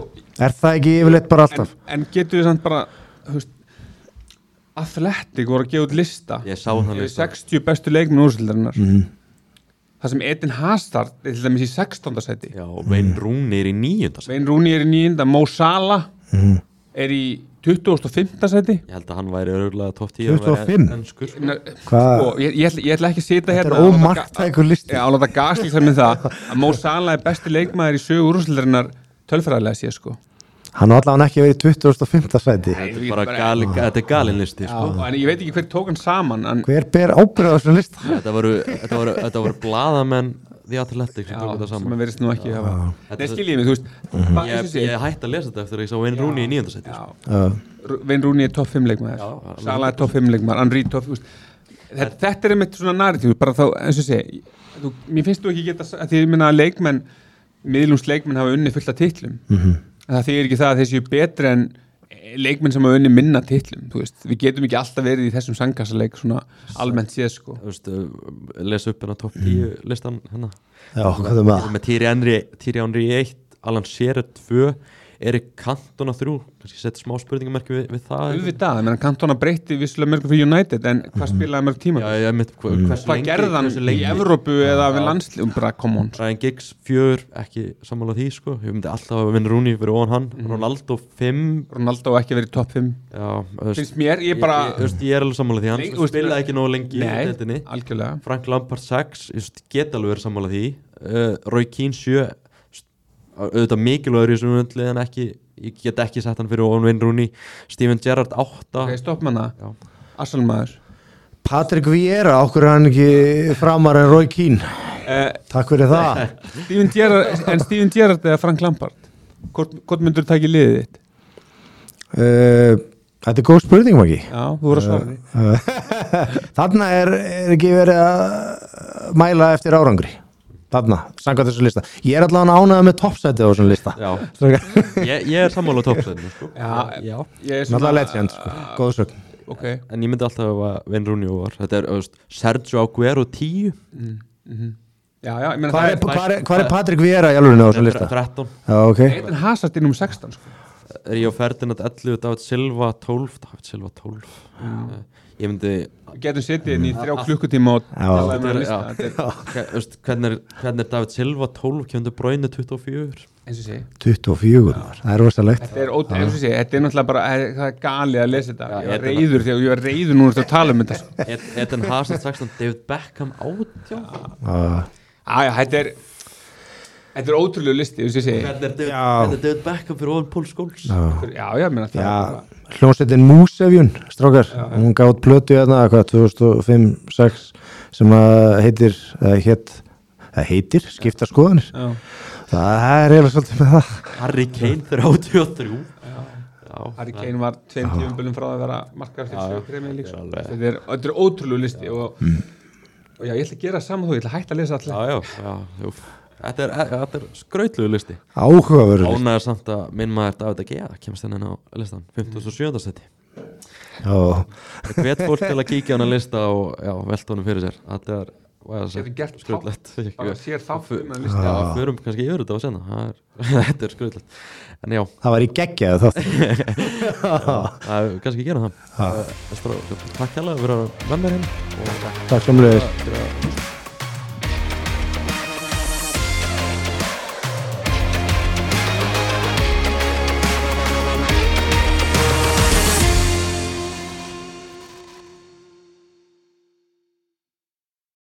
er það ekki yfirleitt bara alltaf en, en getur við samt bara hufst, Athletic voru að gefa út lista ég sá þannig sextíu bestu leikmenn úrslidarinnar mm. það sem Eden Hazard er til dæmis í sextánda sæti Já, og Wayne Rooney er í níunda sæti. Wayne Rooney er í níunda, Mo Salah mm. er í tuttugasta og fimmta sæti. Ég held að hann væri örugglega topp tíu tuttugu og fimm? enskur. Sko, ég, ég, ætla, ég ætla ekki að sita Þetta hérna er ómarktækur listi. Já, áláta gaslýsa með það að Mo Salah er besti leikmaður í sögu úrvalsdeildarinnar tölfræðilega séð sko. Hann var allavega ekki verið í tuttugasta og fimmta sæti. Þetta er bara gali, þetta er galin listi, Já, sko. en ég veit ekki hver tók hann saman en, Hver ber ábyrgð á þessum lista? Þetta voru, þetta voru, þetta voru blaðamenn The Athletic sem já, tók þetta sem saman. að verðist nú ekki hafa Þetta Nei, er- skiljið mig, þú veist ba- eins Ég, og sé- ég hætti að lesa þetta eftir að ég sá Wayne Rooney í níunda sæti, sko. Já, Uh, Wayne Rooney er topp fimm leikmaður Já, Salah er topp fimm leikmaður, Henry topp þú veist. þetta, þetta er einmitt svona narratív bara þá, eins og sé þú, mér finnst þú ekki geta, að því ég minna að leikmenn miðlums leikmenn hafa unni fullt af titlum mm það þýðir ekki það að þessi betri en leikmenn sem hafa unni minna titlum þú veist, við getum ekki alltaf verið í þessum sangkassaleik svona almennt séð sko Þú veist, uh, lesa upp hennar topp tíu listan hennar. Já, hvað er með það? Með Thierry Henry, Thierry Henry í eitt, Alan Shearer tvö, Erik Cantona þrjú, kannski setja smá spurningamerki við, við það. auðvitað, menn Cantona breytti vissulega mörgum fyrir United en hvað spilaði mörg tíma Já, ég mitt, hva, hversu hvað lengi, gerði hann hversu í lengi. Evrópu eða við landslíðum bara, come on Ryan Giggs fjör, ekki sammála því, sko. Ég myndi alltaf að vinna Rooney fyrir ofan hann. Mhm. Ronaldo fimm. Ronaldo ekki verið topp fimm Já, þú veist, finnst mér, ég bara ég, ég, ég, ég er alveg sammála því, hann Lengi, þú veist, spilaði ekki nógu lengi í nei, deildinni. algjörlega Frank Lampard sex, ég veist, get alveg verið sammála því. Uh, Roy Keane sjö, auðvitað mikilvægur í þessum vöndli en ekki, ég get ekki sett hann fyrir ofan Wayne Rooney. Steven Gerrard átta. ok, stopp manna, Já. Arsenal-maður Patrick Vieira, okkur er hann ekki framar en Roy Keane. uh, Takk fyrir það. Steven Gerrard en Steven Gerrard eða Frank Lampard hvort, hvort myndur þú taka í liðið þitt? Uh, þetta er góð spurning, Maggi. Já, þú voru að svara því Uh, Þarna er, er ekki verið að mæla eftir árangri. Þarna, samkvæmt þessu lista. Ég er allavega ánægður með toppsætið á þessum lista. Já, Strákar. ég, ég er sammála á toppsætinu, sko. Já, Já. ég er Náttúrulega legend, sko. Góð sögn. ok, En ég myndi alltaf að Wayne Rooney var. Þetta er, þú veist, Sergio Aguero tíu. mm, mm já, já, ég meina Hvað það er, er hvað er, hvað er Patrick Vieira í alveg á þessum lista? þrettán. Já, ok. Eden Hazard er nummer sextán sko. Ríó Ferdinand ellefu, David Silva tólf. David Silva tólf. Uh, ég myndi við getum setið inn í þrjá klukkutíma og Já. talaði með Þetta er- að lista já. þetta er, Hve- þú veist, hvernig, er, hvernig er David Silva tólf, kemur Bruyne tuttugu og fjögur. eins og sé tuttugu og fjögur, það er rosalegt. Þetta er, ótrú, eins og sé, þetta er náttúrulega bara eh, það er galið að lesa þetta Já, ég var Eden- reyður þegar ég var reyður núna eftir að tala um þetta sko. Ed- Eden Hazard sextán, David Beckham átján. Uh, Æja, þetta er þetta er ótrúlega listi, eins og sé Hvernig er David, Já. hvernig er David Beckham fyrir ofan Paul Scholes? já. já, já, meina það Já, hljómsveitin Músefjun, strákar, hún gátt plötu hérna, hvað, tvö þúsund og fimm sex sem að heitir, eða hétt, eða heitir, skipta skoðanir. já, Það er eiginlega svolítið með það. Harry Kane þrjátíu og þrjú. já. Já, Harry Kane var tveim tífumbölum frá að vera markar Já, já. fyrir Premier League Þetta er sko. alveg- þetta er, þetta er ótrúlega listi og, og já, ég ætla að gera saman þú, ég ætla að hætta að lesa allir já, já, já, jú. Þetta er, þetta er skrautlugu listi. Áhugaverður list. Ánægður samt að minn maður David Gea kemst henni á listan, fimmtugasta og sjöunda seti. Já, Hvet fólk til að kíkja á hana lista og já, velta honum fyrir sér. Þetta er, hvað er það að Getum gert segja, skrautlegt. bara sér þátt um að Já, lista förum kannski yfir þetta á senna. Það er, þetta er skrautlegt. En já, það var í geggjaðu þátt. það er kannski að gera það. Uh, Takk hérlega fyrir að vera með mér hérna. Og Takk samlega. fyrir að